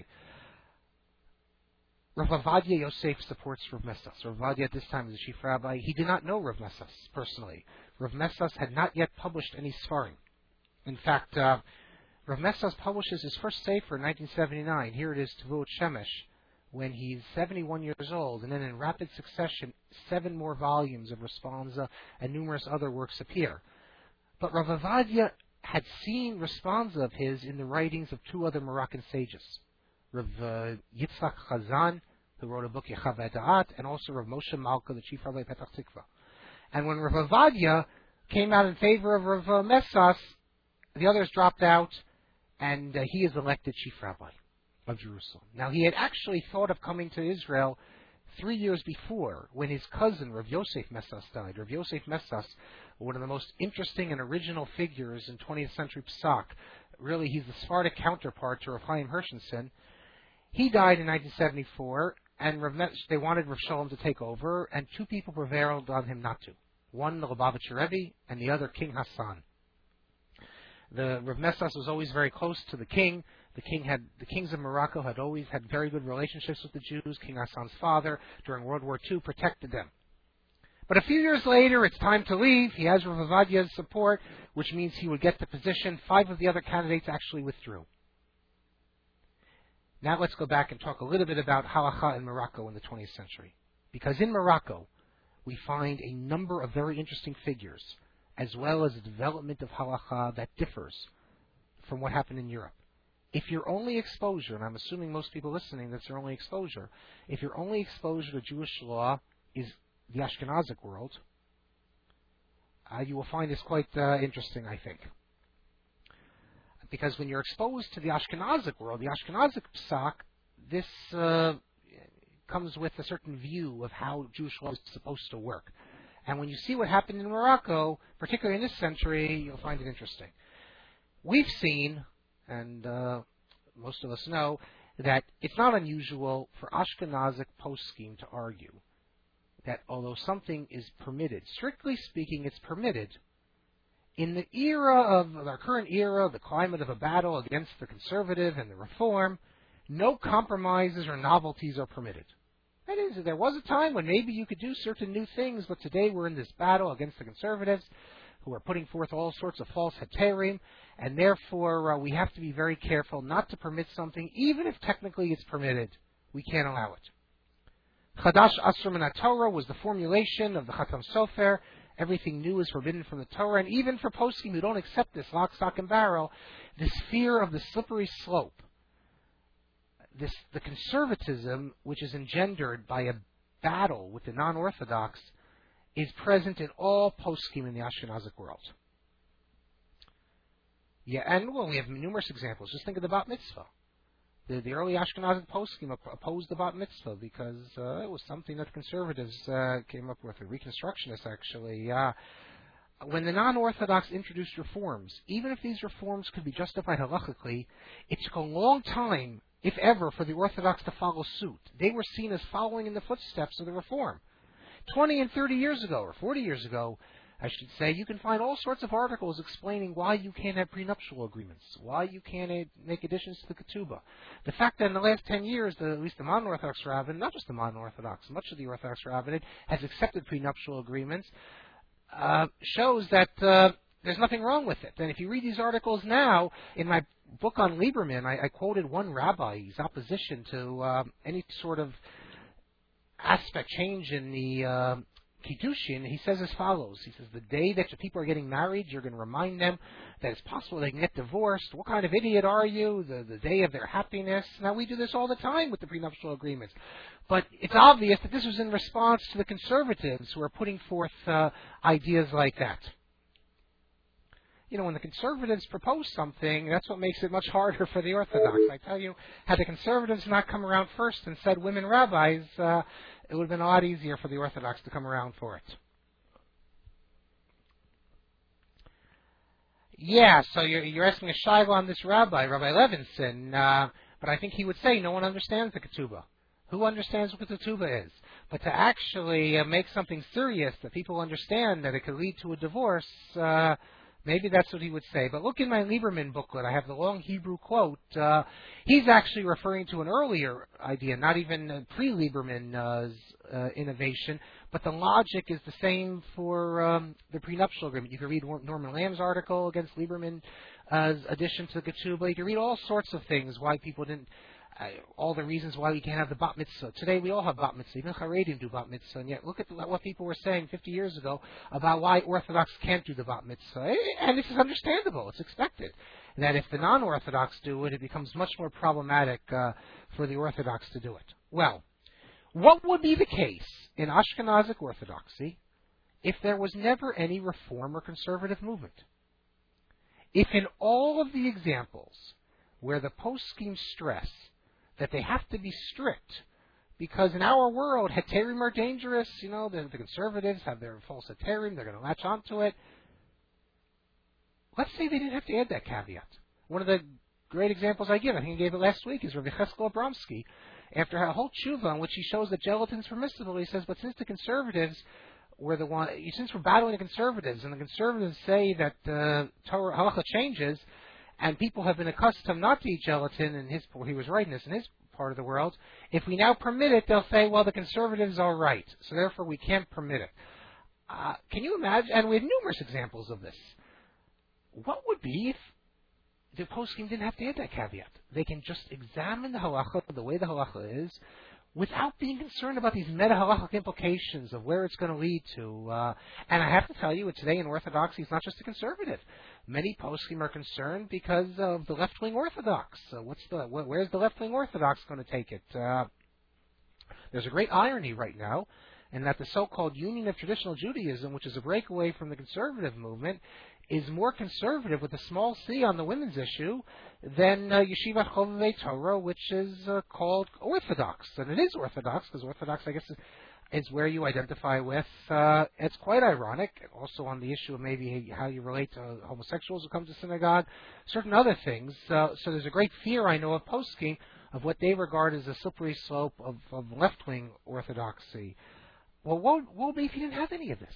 Rav Avadia Yosef supports Rav Messas. Rav Avadia at this time is the Chief Rabbi. He did not know Rav Messas personally. Rav Messas had not yet published any Sfarim. In fact, Rav Messas publishes his first Sefer in 1979. Here it is, Tevuot Shemesh, when he's 71 years old, and then in rapid succession, 7 more volumes of Responsa and numerous other works appear. But Rav Avadia had seen Responsa of his in the writings of 2 other Moroccan sages, Rav Yitzchak Chazan, who wrote a book, Yechav Da'at, and also Rav Moshe Malka, the Chief Rabbi of Petach Tikva. And when Rav Avadia came out in favor of Rav Messas, the others dropped out, and he is elected Chief Rabbi of Jerusalem. Now, he had actually thought of coming to Israel 3 years before, when his cousin, Rav Yosef Messas, died. Rav Yosef Messas, one of the most interesting and original figures in 20th century Psak. Really, he's the Sephardic counterpart to Rav Chaim Hershenson. He died in 1974, and they wanted Rav Shalom to take over, and 2 people prevailed on him not to. One, the Lubavitcher Rebbe, and the other, King Hassan. The Rav Messas was always very close to the king. The kings of Morocco had always had very good relationships with the Jews. King Hassan's father, during World War II, protected them. But a few years later, it's time to leave. He has Rav Avadia's support, which means he would get the position. 5 of the other candidates actually withdrew. Now let's go back and talk a little bit about halacha in Morocco in the 20th century. Because in Morocco, we find a number of very interesting figures, as well as a development of halacha that differs from what happened in Europe. If your only exposure, and I'm assuming most people listening that's their only exposure, if your only exposure to Jewish law is the Ashkenazic world, you will find this quite interesting, I think. Because when you're exposed to the Ashkenazic world, the Ashkenazic psak, this comes with a certain view of how Jewish law is supposed to work. And when you see what happened in Morocco, particularly in this century, you'll find it interesting. We've seen, and most of us know, that it's not unusual for Ashkenazic poskim to argue that although something is permitted, strictly speaking, it's permitted, in the era of our current era, the climate of a battle against the conservative and the reform, no compromises or novelties are permitted. That is, there was a time when maybe you could do certain new things, but today we're in this battle against the conservatives who are putting forth all sorts of false heterim, and therefore we have to be very careful not to permit something, even if technically it's permitted. We can't allow it. Chadash Asr Min HaTorah was the formulation of the Chatam Sofer. Everything new is forbidden from the Torah, and even for poskim who don't accept this lock, stock, and barrel, this fear of the slippery slope, the conservatism which is engendered by a battle with the non-Orthodox, is present in all poskim in the Ashkenazic world. Yeah, and well, we have numerous examples. Just think of the Bat Mitzvah. The early Ashkenazic poskim opposed the Bat Mitzvah because it was something that the conservatives came up with, or Reconstructionists actually. When the non-Orthodox introduced reforms, even if these reforms could be justified halachically, it took a long time, if ever, for the Orthodox to follow suit. They were seen as following in the footsteps of the reform. 20 and 30 years ago, or 40 years ago, I should say, you can find all sorts of articles explaining why you can't have prenuptial agreements, why you can't make additions to the ketubah. The fact that in the last 10 years, at least the modern Orthodox rabbinate, not just the modern Orthodox, much of the Orthodox rabbinate has accepted prenuptial agreements, shows that there's nothing wrong with it. And if you read these articles now, in my book on Lieberman, I quoted one rabbi's opposition to any sort of aspect change in the Kiddushin. He says as follows. He says, the day that your people are getting married, you're going to remind them that it's possible they can get divorced. What kind of idiot are you? The day of their happiness. Now, we do this all the time with the prenuptial agreements. But it's obvious that this was in response to the conservatives who are putting forth ideas like that. You know, when the conservatives propose something, that's what makes it much harder for the Orthodox. I tell you, had the conservatives not come around first and said women rabbis, it would have been a lot easier for the Orthodox to come around for it. Yeah, so you're asking a shiva on this rabbi, Rabbi Levinson, but I think he would say no one understands the ketubah. Who understands what the ketubah is? But to actually make something serious that people understand that it could lead to a divorce, maybe that's what he would say. But look in my Lieberman booklet. I have the long Hebrew quote. He's actually referring to an earlier idea, not even pre-Lieberman's innovation, but the logic is the same for the prenuptial agreement. You can read Norman Lamb's article against Lieberman's addition to the ketubah. You can read all sorts of things, why people didn't, all the reasons why we can't have the bat mitzvah. Today we all have bat mitzvah. Even Haredim do bat mitzvah. And yet look at what people were saying 50 years ago about why Orthodox can't do the bat mitzvah. And this is understandable. It's expected. That if the non-Orthodox do it, it becomes much more problematic for the Orthodox to do it. Well, what would be the case in Ashkenazic Orthodoxy if there was never any reform or conservative movement? If in all of the examples where the poskim stress that they have to be strict, because in our world, heterim are dangerous. You know, the conservatives have their false heterim. They're going to latch onto it. Let's say they didn't have to add that caveat. One of the great examples I give, I think I gave it last week, is Rabbi Cheskel Abramsky. After a whole tshuva in which he shows that gelatin is permissible, he says, but since the conservatives were the one, since we're battling the conservatives, and the conservatives say that Torah halacha changes, and people have been accustomed not to eat gelatin in he was writing this in his part of the world. If we now permit it, they'll say, well, the conservatives are right, so therefore we can't permit it. Can you imagine? And we have numerous examples of this. What would be if the poskim didn't have to add that caveat? They can just examine the halacha the way the halacha is, without being concerned about these meta-halachic implications of where it's going to lead to. And I have to tell you, today in Orthodoxy, it's not just the conservative. Many poskim are concerned because of the left-wing Orthodox. Where's the left-wing Orthodox going to take it? There's a great irony right now, and that the so-called Union of Traditional Judaism, which is a breakaway from the conservative movement, is more conservative with a small c on the women's issue than Yeshivat Chovevei Torah, which is called Orthodox. And it is Orthodox, because Orthodox, I guess, is where you identify with. It's quite ironic, also on the issue of maybe how you relate to homosexuals who come to synagogue, certain other things. So there's a great fear, I know, of poskim, of what they regard as a slippery slope of left-wing Orthodoxy. Well, what would be if you didn't have any of this?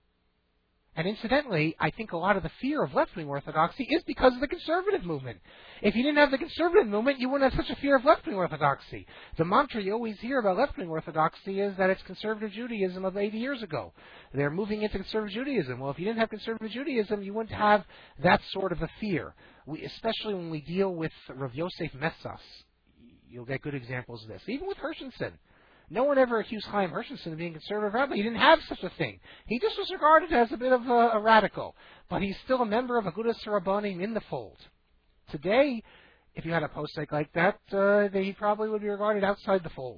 And incidentally, I think a lot of the fear of left-wing Orthodoxy is because of the conservative movement. If you didn't have the conservative movement, you wouldn't have such a fear of left-wing Orthodoxy. The mantra you always hear about left-wing Orthodoxy is that it's conservative Judaism of 80 years ago. They're moving into conservative Judaism. Well, if you didn't have conservative Judaism, you wouldn't have that sort of a fear. Especially when we deal with Rav Yosef Messas, you'll get good examples of this. Even with Hershenson. No one ever accused Chaim Hershenson of being a conservative rabbi. He didn't have such a thing. He just was regarded as a bit of a radical. But he's still a member of Agudas Rabbanim in the fold. Today, if you had a posek like that, he probably would be regarded outside the fold.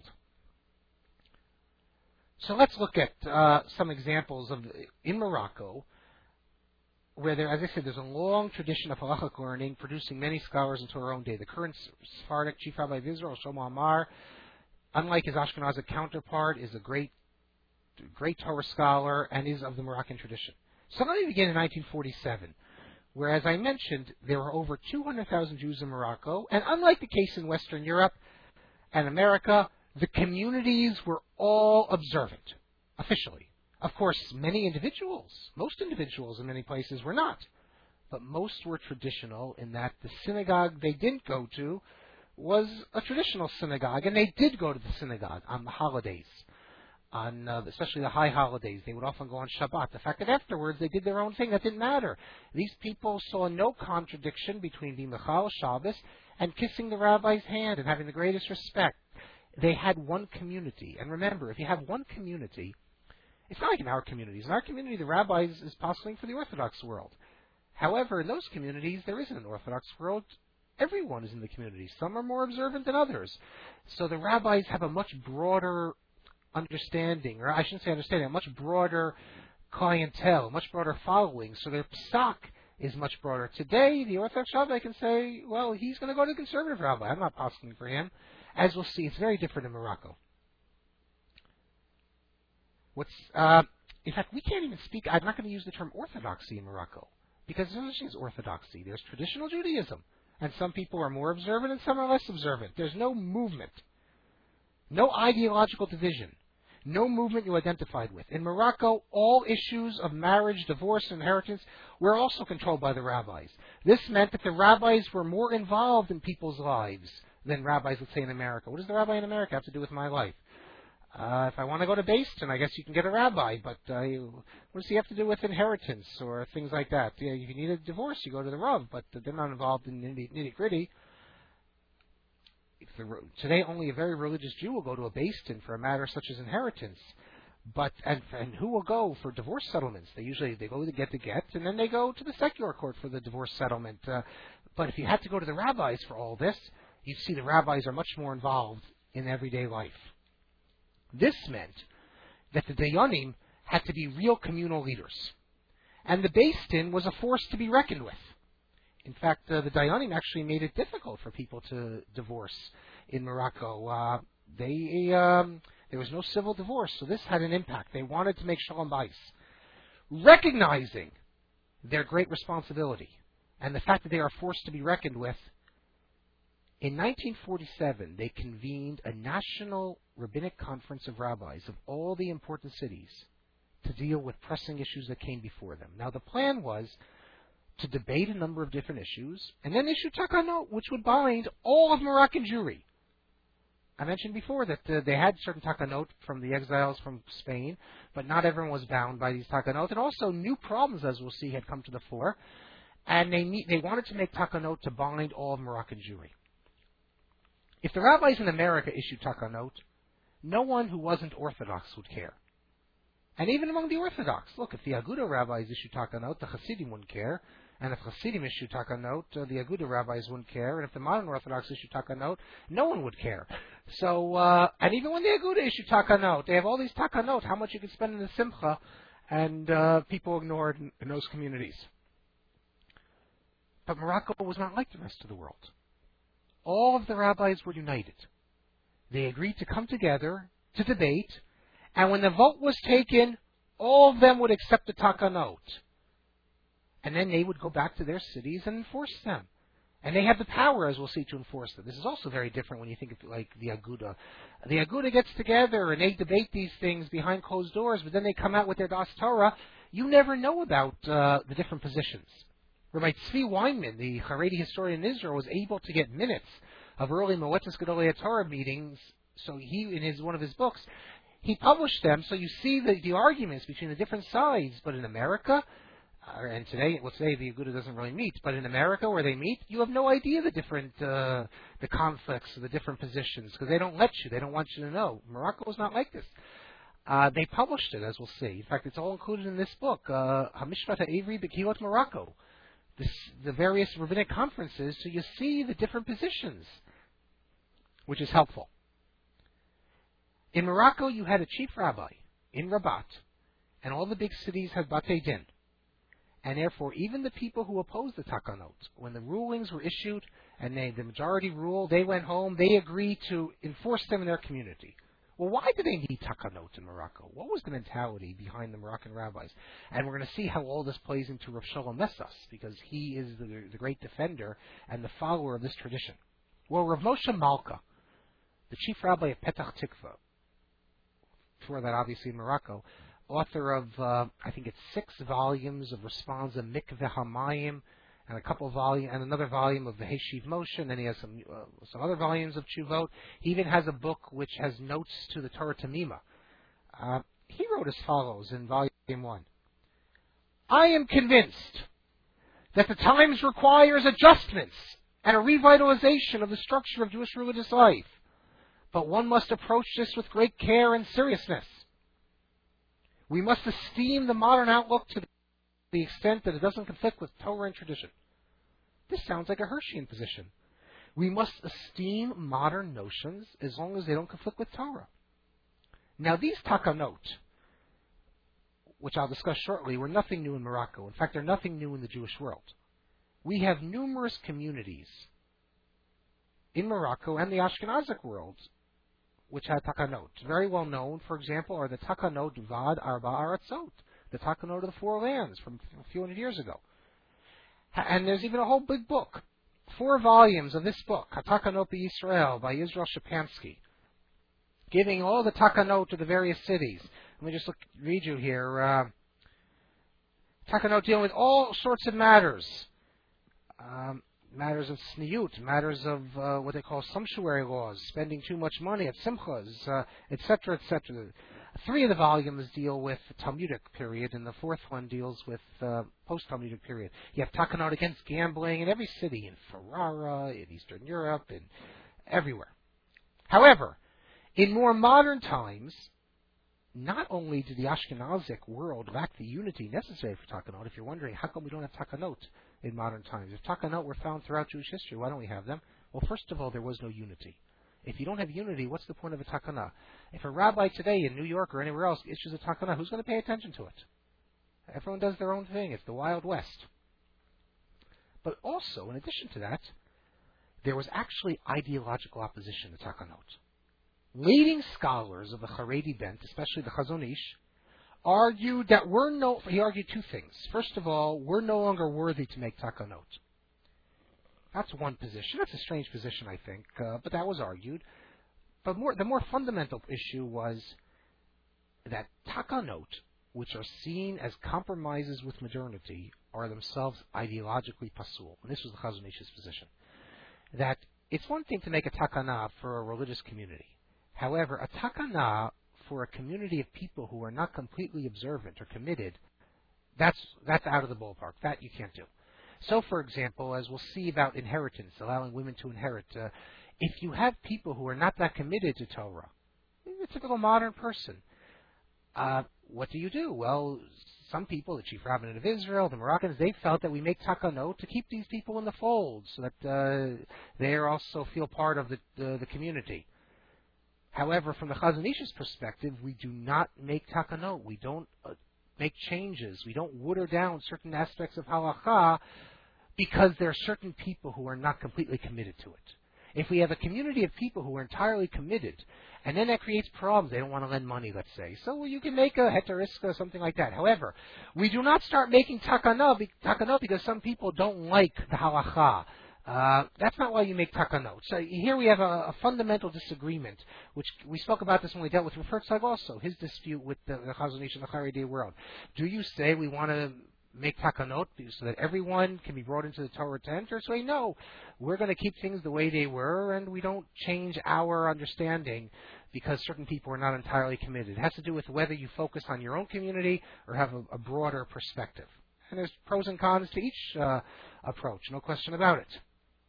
So let's look at some examples in Morocco, where as I said, there's a long tradition of halachic learning, producing many scholars into our own day. The current Sephardic chief rabbi of Israel, Shlomo Amar, unlike his Ashkenazic counterpart, is a great Torah scholar and is of the Moroccan tradition. So let me begin in 1947, where, as I mentioned, there were over 200,000 Jews in Morocco, and unlike the case in Western Europe and America, the communities were all observant. officially. Of course, most individuals in many places were not, but most were traditional in that the synagogue they didn't go to was a traditional synagogue, and they did go to the synagogue on the holidays, on especially the high holidays. They would often go on Shabbat. The fact that afterwards they did their own thing, that didn't matter. These people saw no contradiction between being Mechal Shabbos and kissing the rabbi's hand and having the greatest respect. They had one community. And remember, if you have one community, it's not like in our communities. In our community, the rabbis is postulating for the Orthodox world. However, in those communities, there isn't an Orthodox world. Everyone is in the community. Some are more observant than others. So the rabbis have a much broader understanding, or I shouldn't say understanding, a much broader clientele, much broader following. So their psak is much broader. Today, the Orthodox rabbi can say, well, he's going to go to the conservative rabbi. I'm not postulating for him. As we'll see, it's very different in Morocco. In fact, we can't even speak, I'm not going to use the term orthodoxy in Morocco, because there's no such thing as orthodoxy. There's traditional Judaism, and some people are more observant and some are less observant. There's no movement, no ideological division, no movement you identified with. In Morocco, all issues of marriage, divorce, and inheritance were also controlled by the rabbis. This meant that the rabbis were more involved in people's lives than rabbis, let's say, in America. What does the rabbi in America have to do with my life? If I want to go to Beis Din, I guess you can get a rabbi, but what does he have to do with inheritance or things like that? Yeah, if you need a divorce, you go to the Rav, but they're not involved in nitty-gritty. Today, only a very religious Jew will go to a Beis Din for a matter such as inheritance. But and who will go for divorce settlements? They go to get the get, and then they go to the secular court for the divorce settlement. But if you had to go to the rabbis for all this, you'd see the rabbis are much more involved in everyday life. This meant that the Dayanim had to be real communal leaders. And the Beis Din was a force to be reckoned with. In fact, the Dayanim actually made it difficult for people to divorce in Morocco. There was no civil divorce, so this had an impact. They wanted to make Shalom Bayis. Recognizing their great responsibility and the fact that they are a force to be reckoned with, in 1947, they convened a national rabbinic conference of rabbis of all the important cities to deal with pressing issues that came before them. Now, the plan was to debate a number of different issues and then issue takanot, which would bind all of Moroccan Jewry. I mentioned before that they had certain takanot from the exiles from Spain, but not everyone was bound by these takanot. And also, new problems, as we'll see, had come to the fore, and they wanted to make takanot to bind all of Moroccan Jewry. If the rabbis in America issued takanot, no one who wasn't Orthodox would care. And even among the Orthodox, look, if the Aguda rabbis issued takanot, the Hasidim wouldn't care. And if Hasidim issued takanot, the Aguda rabbis wouldn't care. And if the modern Orthodox issued takanot, no one would care. So, and even when the Aguda issued takanot, they have all these takanot, how much you can spend in the Simcha, and people ignored in those communities. But Morocco was not like the rest of the world. All of the rabbis were united. They agreed to come together to debate, and when the vote was taken, all of them would accept the takanot. And then they would go back to their cities and enforce them. And they have the power, as we'll see, to enforce them. This is also very different when you think of like the Aguda. The Aguda gets together and they debate these things behind closed doors, but then they come out with their Das Torah. You never know about the different positions. Rabbi Tzvi Weinman, the Haredi historian in Israel, was able to get minutes of early Moetzes Gedolei Torah meetings. So he, in one of his books, he published them. So you see the arguments between the different sides. But in America, and today, let's say the Aguda doesn't really meet, but in America where they meet, you have no idea the different the conflicts, the different positions, because they don't let you. They don't want you to know. Morocco is not like this. They published it, as we'll see. In fact, it's all included in this book, Hamishpat HaIvri B'Kehilot Morocco. The various rabbinic conferences, so you see the different positions, which is helpful. In Morocco, you had a chief rabbi in Rabat, and all the big cities had Batei Din. And therefore, even the people who opposed the takanot, when the rulings were issued and the majority ruled, they went home, they agreed to enforce them in their community. Well, why do they need takanot in Morocco? What was the mentality behind the Moroccan rabbis? And we're going to see how all this plays into Rav Shalom Messas, because he is the great defender and the follower of this tradition. Well, Rav Moshe Malka, the chief rabbi of Petach Tikva, before that obviously in Morocco, author of, I think it's 6 volumes of Responsa Mikveh HaMayim, and and another volume of the Heshiv Moshe, and then he has some other volumes of Tshuvot. He even has a book which has notes to the Torah Tamima. He wrote as follows in volume 1. I am convinced that the times requires adjustments and a revitalization of the structure of Jewish religious life, but one must approach this with great care and seriousness. We must esteem the modern outlook to the extent that it doesn't conflict with Torah and tradition. This sounds like a Hirschian position. We must esteem modern notions as long as they don't conflict with Torah. Now, these takanot, which I'll discuss shortly, were nothing new in Morocco. In fact, they're nothing new in the Jewish world. We have numerous communities in Morocco and the Ashkenazic world which had takanot. Very well known, for example, are the takanot Vad Arba Aratzot, the takanot of the 4 lands from a few hundred years ago. And there's even a whole big book, 4 volumes of this book, HaTakanot BeYisrael by Israel Shapansky, giving all the takanot to the various cities. Let me just read you here. Takanot dealing with all sorts of matters. Matters of sniyut, matters of what they call sumptuary laws, spending too much money at simchas, etc., etc. 3 of the volumes deal with the Talmudic period, and the 4th one deals with post-Talmudic period. You have takanot against gambling in every city, in Ferrara, in Eastern Europe, and everywhere. However, in more modern times, not only did the Ashkenazic world lack the unity necessary for takanot, if you're wondering, how come we don't have takanot in modern times? If takanot were found throughout Jewish history, why don't we have them? Well, first of all, there was no unity. If you don't have unity, what's the point of a takana? If a rabbi today in New York or anywhere else issues a takana, who's going to pay attention to it? Everyone does their own thing. It's the Wild West. But also, in addition to that, there was actually ideological opposition to takanot. Leading scholars of the Haredi bent, especially the Chazon Ish, argued that he argued 2 things. First of all, we're no longer worthy to make takanot. That's one position. That's a strange position, I think, but that was argued. But the more fundamental issue was that takanot, which are seen as compromises with modernity, are themselves ideologically pasul. And this was the Chazon Ish's position. That it's one thing to make a takana for a religious community. However, a takana for a community of people who are not completely observant or committed, that's out of the ballpark. That you can't do. So, for example, as we'll see about inheritance, allowing women to inherit, if you have people who are not that committed to Torah, a typical modern person, what do? Well, some people, the chief rabbinate of Israel, the Moroccans, they felt that we make takanot to keep these people in the fold, so that they also feel part of the community. However, from the Chazon Ish's perspective, we do not make takanot. We don't make changes. We don't water down certain aspects of halacha because there are certain people who are not completely committed to it. If we have a community of people who are entirely committed, and then that creates problems, they don't want to lend money, let's say. So you can make a heteriska, something like that. However, we do not start making takanot because some people don't like the halacha. That's not why you make takanot. So here we have a fundamental disagreement, which we spoke about this when we dealt with Rafertzag also, his dispute with the Chazon Ish and the Haredi world. Do you say we want to make takanot so that everyone can be brought into the Torah tent, or say no, we're going to keep things the way they were and we don't change our understanding because certain people are not entirely committed? It has to do with whether you focus on your own community or have a broader perspective. And there's pros and cons to each approach, no question about it.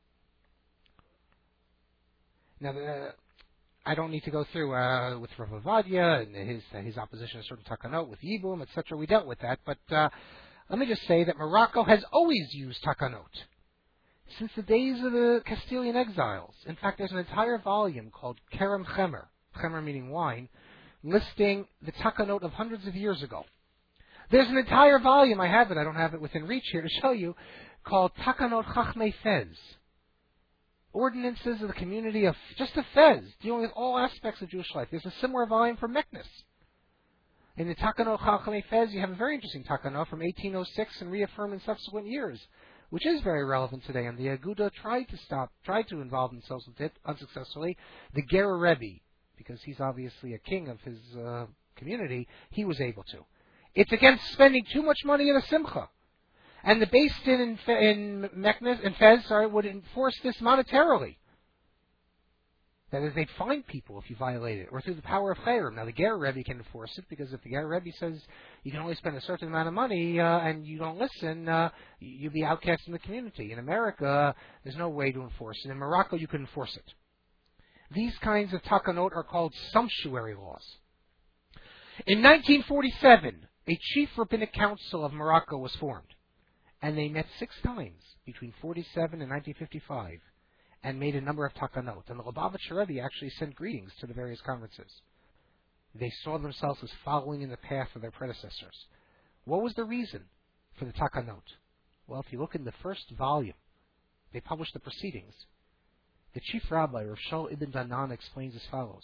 Now, I don't need to go through with Rav Ovadia and his opposition to certain takanot with Yibum, etc. We dealt with that, but let me just say that Morocco has always used takanot since the days of the Castilian exiles. In fact, there's an entire volume called Kerem Chemer, Chemer meaning wine, listing the takanot of hundreds of years ago. There's an entire volume, I have it, I don't have it within reach here to show you, called Takanot Chachmei Fez. Ordinances of the community of just the Fez, dealing with all aspects of Jewish life. There's a similar volume for Meknes. In the Takanot Chachmei Fez, you have a very interesting Takanot from 1806 and reaffirmed in subsequent years, which is very relevant today. And the Aguda tried to involve themselves with it unsuccessfully. The Gerer Rebbe because he's obviously a king of his community, he was able to. It's against spending too much money at a simcha. And the Beis Din in Fez would enforce this monetarily. That is, they'd fine people if you violate it, or through the power of chayrim. Now, the Ger Rebbe can enforce it, because if the Ger Rebbe says you can only spend a certain amount of money and you don't listen, you'll be outcast in the community. In America, there's no way to enforce it. In Morocco, you can enforce it. These kinds of takanot are called sumptuary laws. In 1947, a chief rabbinic council of Morocco was formed, and they met 6 times between 47 and 1955. And made a number of takanot. And the Lubavitcher Rebbe actually sent greetings to the various conferences. They saw themselves as following in the path of their predecessors. What was the reason for the takanot? Well, if you look in the first volume, they published the proceedings. The chief rabbi, Rav Shaul Ibn Danan, explains as follows.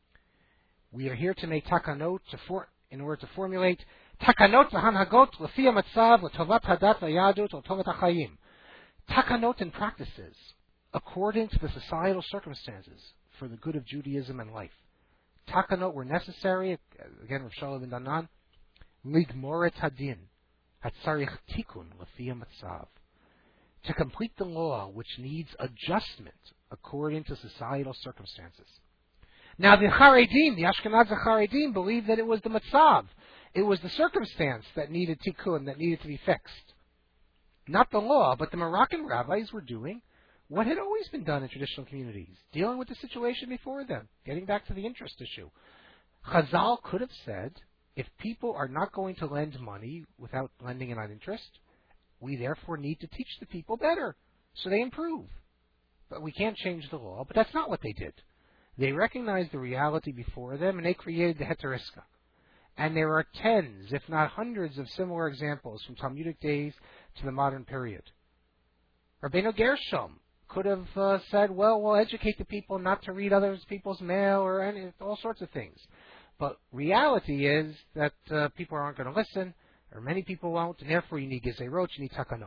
We are here to make takanot in order to formulate takanot v'hanhagot l'fi matzav l'tovat hadat v'yadut l'tovat hachayim. Takanot and practices according to the societal circumstances for the good of Judaism and life. Takanot were necessary, again, Rav Shaul Ibn Danan, ligmoret hadin, hatzarich tikun l'fi matzav, to complete the law which needs adjustment according to societal circumstances. Now the Haredim, the Ashkenazi Haredim, believed that it was the matzav, it was the circumstance that needed tikkun, that needed to be fixed. Not the law, but the Moroccan rabbis were doing what had always been done in traditional communities, dealing with the situation before them, getting back to the interest issue. Chazal could have said, if people are not going to lend money without lending it on interest, we therefore need to teach the people better so they improve. But we can't change the law, but that's not what they did. They recognized the reality before them, and they created the heteriska. And there are tens, if not hundreds, of similar examples from Talmudic days to the modern period. Rabbeinu Gershom could have said, well, we'll educate the people not to read other people's mail or all sorts of things. But reality is that people aren't going to listen, or many people won't, and therefore you need gezerot, you need takanot.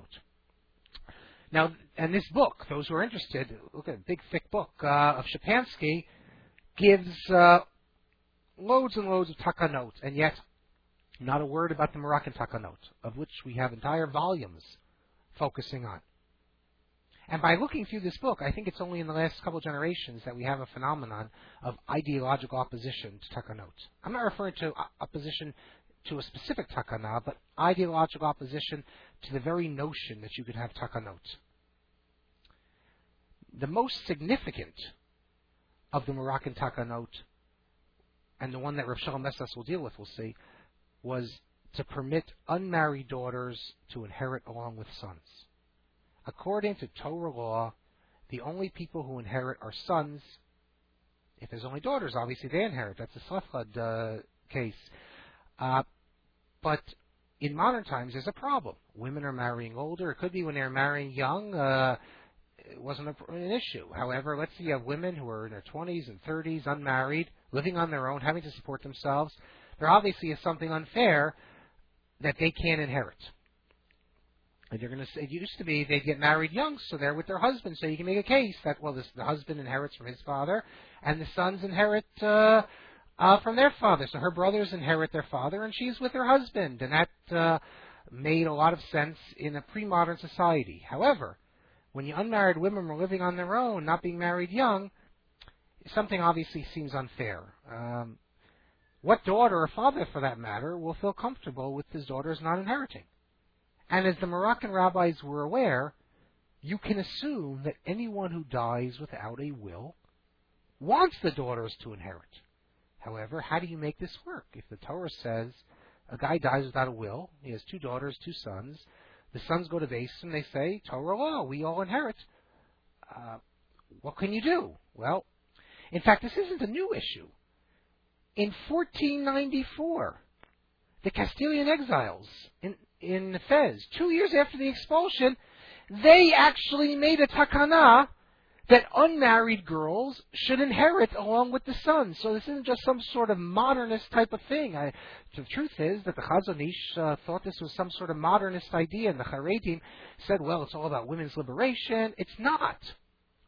Now, and this book, those who are interested, look at a big, thick book of Shapansky, gives loads and loads of takanot, and yet not a word about the Moroccan takanot, of which we have entire volumes focusing on. And by looking through this book, I think it's only in the last couple of generations that we have a phenomenon of ideological opposition to takanot. I'm not referring to opposition to a specific takana, but ideological opposition to the very notion that you could have takanot. The most significant of the Moroccan takanot, and the one that Rav Shalom Messas will deal with, we'll see, was to permit unmarried daughters to inherit along with sons. According to Torah law, the only people who inherit are sons. If there's only daughters, obviously they inherit. That's a Slefchad case. But in modern times, there's a problem. Women are marrying older. It could be when they're marrying young. It wasn't an issue. However, let's say you have women who are in their 20s and 30s, unmarried, living on their own, having to support themselves. There obviously is something unfair that they can't inherit. And you're going to say, it used to be they'd get married young, so they're with their husband. So you can make a case that, well, the husband inherits from his father, and the sons inherit from their father. So her brothers inherit their father, and she's with her husband. And that made a lot of sense in a pre-modern society. However, when the unmarried women were living on their own, not being married young, something obviously seems unfair. What daughter, or father for that matter, will feel comfortable with his daughters not inheriting? And as the Moroccan rabbis were aware, you can assume that anyone who dies without a will wants the daughters to inherit. However, how do you make this work? If the Torah says a guy dies without a will, he has 2 daughters, 2 sons, the sons go to base and they say, Torah law, we all inherit. What can you do? Well, in fact, this isn't a new issue. In 1494, the Castilian exiles in Fez, 2 years after the expulsion, they actually made a takana that unmarried girls should inherit along with the sons. So this isn't just some sort of modernist type of thing. The truth is that the Chazon Ish thought this was some sort of modernist idea, and the Haredim said, well, it's all about women's liberation. It's not.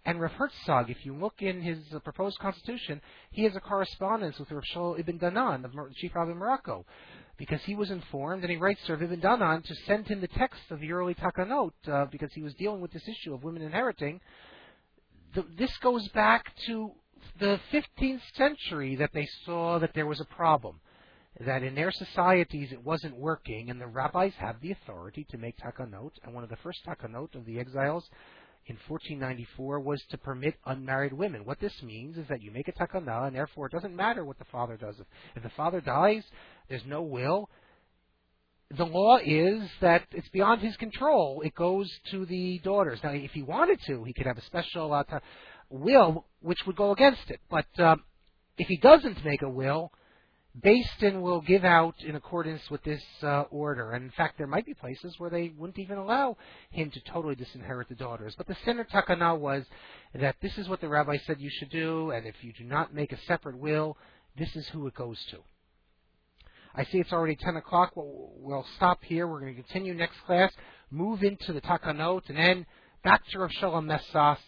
And Rav Herzog, if you look in his proposed constitution, he has a correspondence with Rav Shaul Ibn Danan, the chief rabbi of Morocco, because he was informed, and he writes to Rav Ibn Danan to send him the text of the early Takanot, because he was dealing with this issue of women inheriting. This goes back to the 15th century that they saw that there was a problem, that in their societies it wasn't working, and the rabbis have the authority to make takanot, and one of the first takanot of the exiles in 1494 was to permit unmarried women. What this means is that you make a takana, and therefore it doesn't matter what the father does. If the father dies, there's no will. The law is that it's beyond his control. It goes to the daughters. Now, if he wanted to, he could have a special will which would go against it. But if he doesn't make a will, Beis Din will give out in accordance with this order. And in fact, there might be places where they wouldn't even allow him to totally disinherit the daughters. But the Sinner Takana was that this is what the rabbi said you should do, and if you do not make a separate will, this is who it goes to. I see it's already 10 o'clock. We'll stop here. We're going to continue next class, move into the Takanot, and then back to Rav Shalom Messas,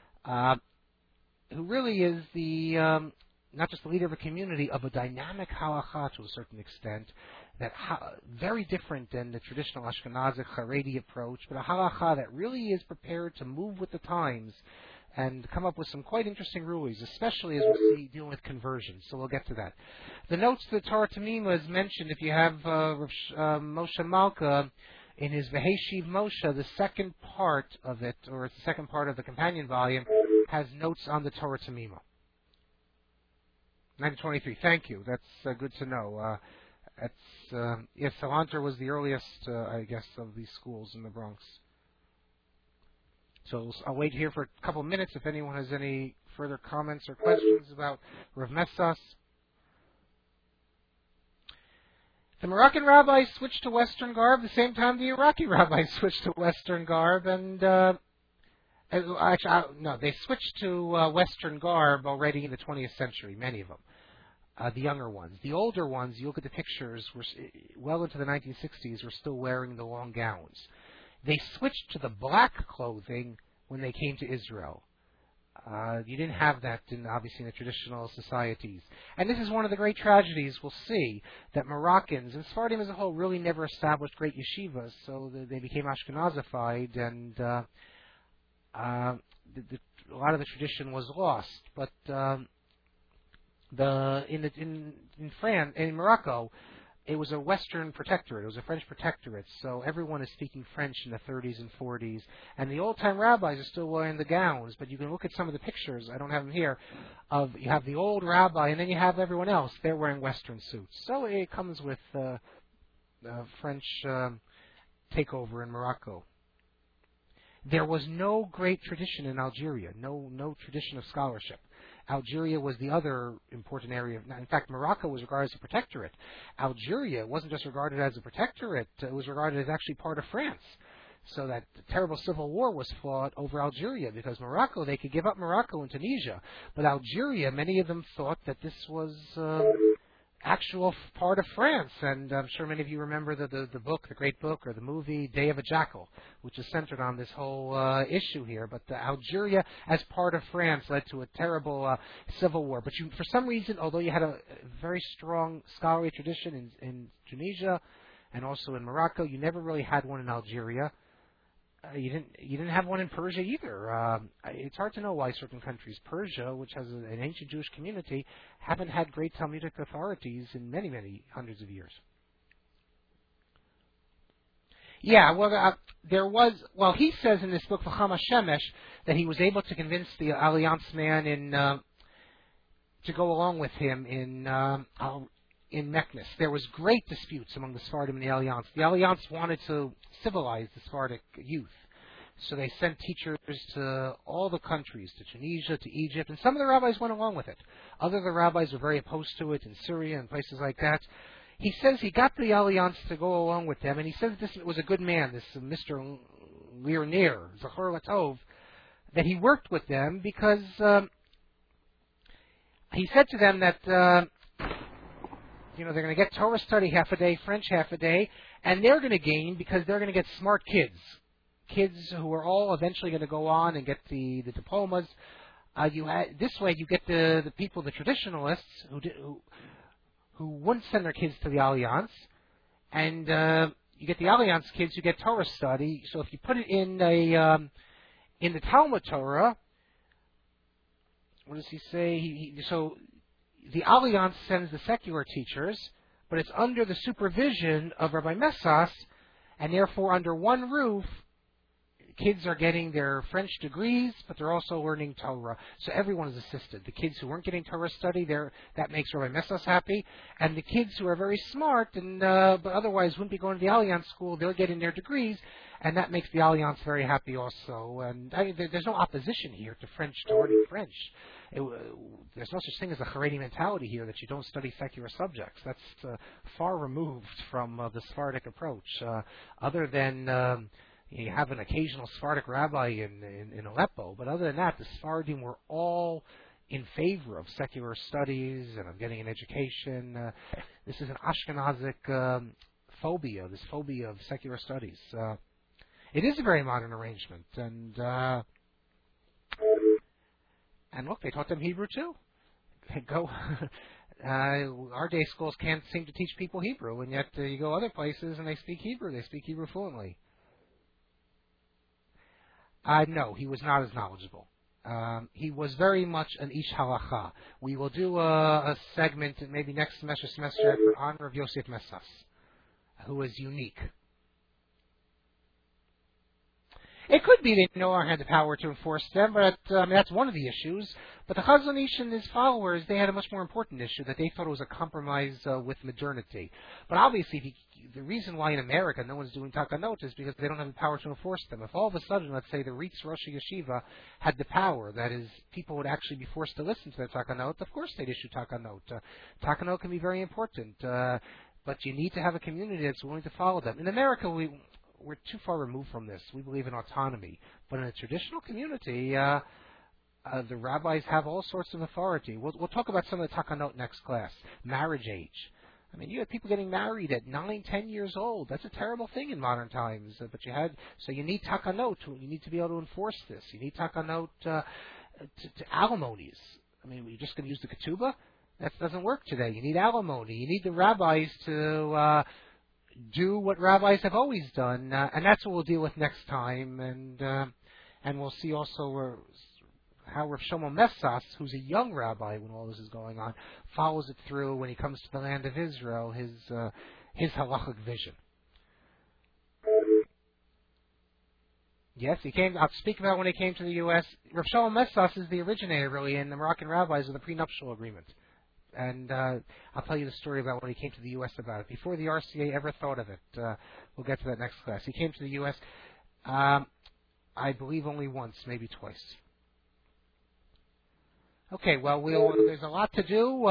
who really is the not just the leader of a community, of a dynamic halacha to a certain extent, that very different than the traditional Ashkenazic Haredi approach, but a halacha that really is prepared to move with the times and come up with some quite interesting rulings, especially as we'll see dealing with conversion. So we'll get to that. The notes to the Torah Tamima is mentioned. If you have Moshe Malka in his Veheshiv Moshe, the second part of it, or it's the second part of the companion volume, has notes on the Torah Tamima. 1923. Thank you. That's good to know. Yes, Salanter was the earliest, I guess, of these schools in the Bronx. So I'll wait here for a couple of minutes if anyone has any further comments or questions about Rav Messas. The Moroccan rabbis switched to Western garb the same time the Iraqi rabbis switched to Western garb, and they switched to Western garb already in the 20th century, many of them. The younger ones. The older ones, you look at the pictures, were well into the 1960s, were still wearing the long gowns. They switched to the black clothing when they came to Israel. You didn't have that, obviously, in the traditional societies. And this is one of the great tragedies we'll see, that Moroccans, and Sephardim as a whole, really never established great yeshivas, so they became Ashkenazified, and a lot of the tradition was lost. But in France, in Morocco, it was a Western protectorate. It was a French protectorate. So everyone is speaking French in the 30s and 40s. And the old-time rabbis are still wearing the gowns. But you can look at some of the pictures. I don't have them here. You have the old rabbi, and then you have everyone else. They're wearing Western suits. So it comes with French takeover in Morocco. There was no great tradition in Algeria. No tradition of scholarship. Algeria was the other important area. In fact, Morocco was regarded as a protectorate. Algeria wasn't just regarded as a protectorate. It was regarded as actually part of France. So that terrible civil war was fought over Algeria, because Morocco, they could give up Morocco and Tunisia. But Algeria, many of them thought that this was actual part of France. And I'm sure many of you remember the book, the great book, or the movie Day of a Jackal, which is centered on this whole issue here. But Algeria, as part of France, led to a terrible civil war. But for some reason, although you had a very strong scholarly tradition in Tunisia and also in Morocco, you never really had one in Algeria. You didn't have one in Persia either. It's hard to know why certain countries, Persia, which has an ancient Jewish community, haven't had great Talmudic authorities in many, many hundreds of years. Yeah, well, there was. Well, he says in this book, V'chama Shemesh, that he was able to convince the Alliance man to go along with him in Meknes. There was great disputes among the Sephardim and the Alliance. The Alliance wanted to civilize the Sephardic youth. So they sent teachers to all the countries, to Tunisia, to Egypt, and some of the rabbis went along with it. Other of the rabbis were very opposed to it in Syria and places like that. He says he got the Alliance to go along with them, and he says this was a good man, this Mr. Lirnir, Zachor Latov, that he worked with them because he said to them that they're going to get Torah study half a day, French half a day, and they're going to gain because they're going to get smart kids. kids who are all eventually going to go on and get the diplomas. This way you get the people, the traditionalists who wouldn't send their kids to the Alliance, and you get the Alliance kids who get Torah study. So if you put it in the Talmud Torah, what does he say? So the Alliance sends the secular teachers, but it's under the supervision of Rabbi Messas, and therefore under one roof, kids are getting their French degrees, but they're also learning Torah. So everyone is assisted. The kids who weren't getting Torah study, that makes Rabbi Messas happy. And the kids who are very smart and but otherwise wouldn't be going to the Alliance school, they're getting their degrees, and that makes the Alliance very happy also. And there's no opposition here to French, to learning French. There's no such thing as a Haredi mentality here that you don't study secular subjects. That's far removed from the Sephardic approach. Other than you have an occasional Sephardic rabbi in Aleppo, but other than that, the Sephardim were all in favor of secular studies and of getting an education. This is an Ashkenazic phobia, this phobia of secular studies. It is a very modern arrangement, and look, they taught them Hebrew too. Our day schools can't seem to teach people Hebrew, and yet you go other places and they speak Hebrew. They speak Hebrew fluently. No, he was not as knowledgeable. He was very much an ish halacha. We will do a segment, maybe next semester in honor of Yosef Messas, who is unique. It could be they no longer had the power to enforce them, but that's one of the issues. But the Chazon Ish and his followers, they had a much more important issue, that they thought it was a compromise with modernity. But obviously, the reason why in America no one's doing takanot is because they don't have the power to enforce them. If all of a sudden, let's say, the Ritz Rosh Yeshiva had the power, that is, people would actually be forced to listen to their takanot, of course they'd issue takanot. Takanot can be very important, but you need to have a community that's willing to follow them. In America, we're too far removed from this. We believe in autonomy. But in a traditional community, the rabbis have all sorts of authority. We'll talk about some of the takanot next class. Marriage age. I mean, you had people getting married at 9, 10 years old. That's a terrible thing in modern times. But you need takanot. You need to be able to enforce this. You need takanot to alimonies. I mean, you're just going to use the ketubah? That doesn't work today. You need alimony. You need the rabbis to do what rabbis have always done, and that's what we'll deal with next time. And we'll see also how Rav Shlomo Messas, who's a young rabbi when all this is going on, follows it through when he comes to the land of Israel, his halachic vision. Yes, he came. I'll speak about when he came to the U.S. Rav Shlomo Messas is the originator, really, in the Moroccan rabbis of the prenuptial agreement. And I'll tell you the story about when he came to the U.S. about it. Before the RCA ever thought of it, we'll get to that next class. He came to the U.S., I believe only once, maybe twice. Okay, well, there's a lot to do.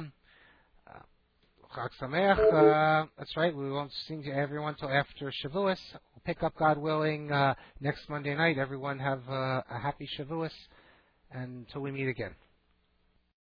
Chag Sameach, that's right, we won't sing to everyone till after Shavuos. We'll pick up, God willing, next Monday night. Everyone have a happy Shavuos, and until we meet again.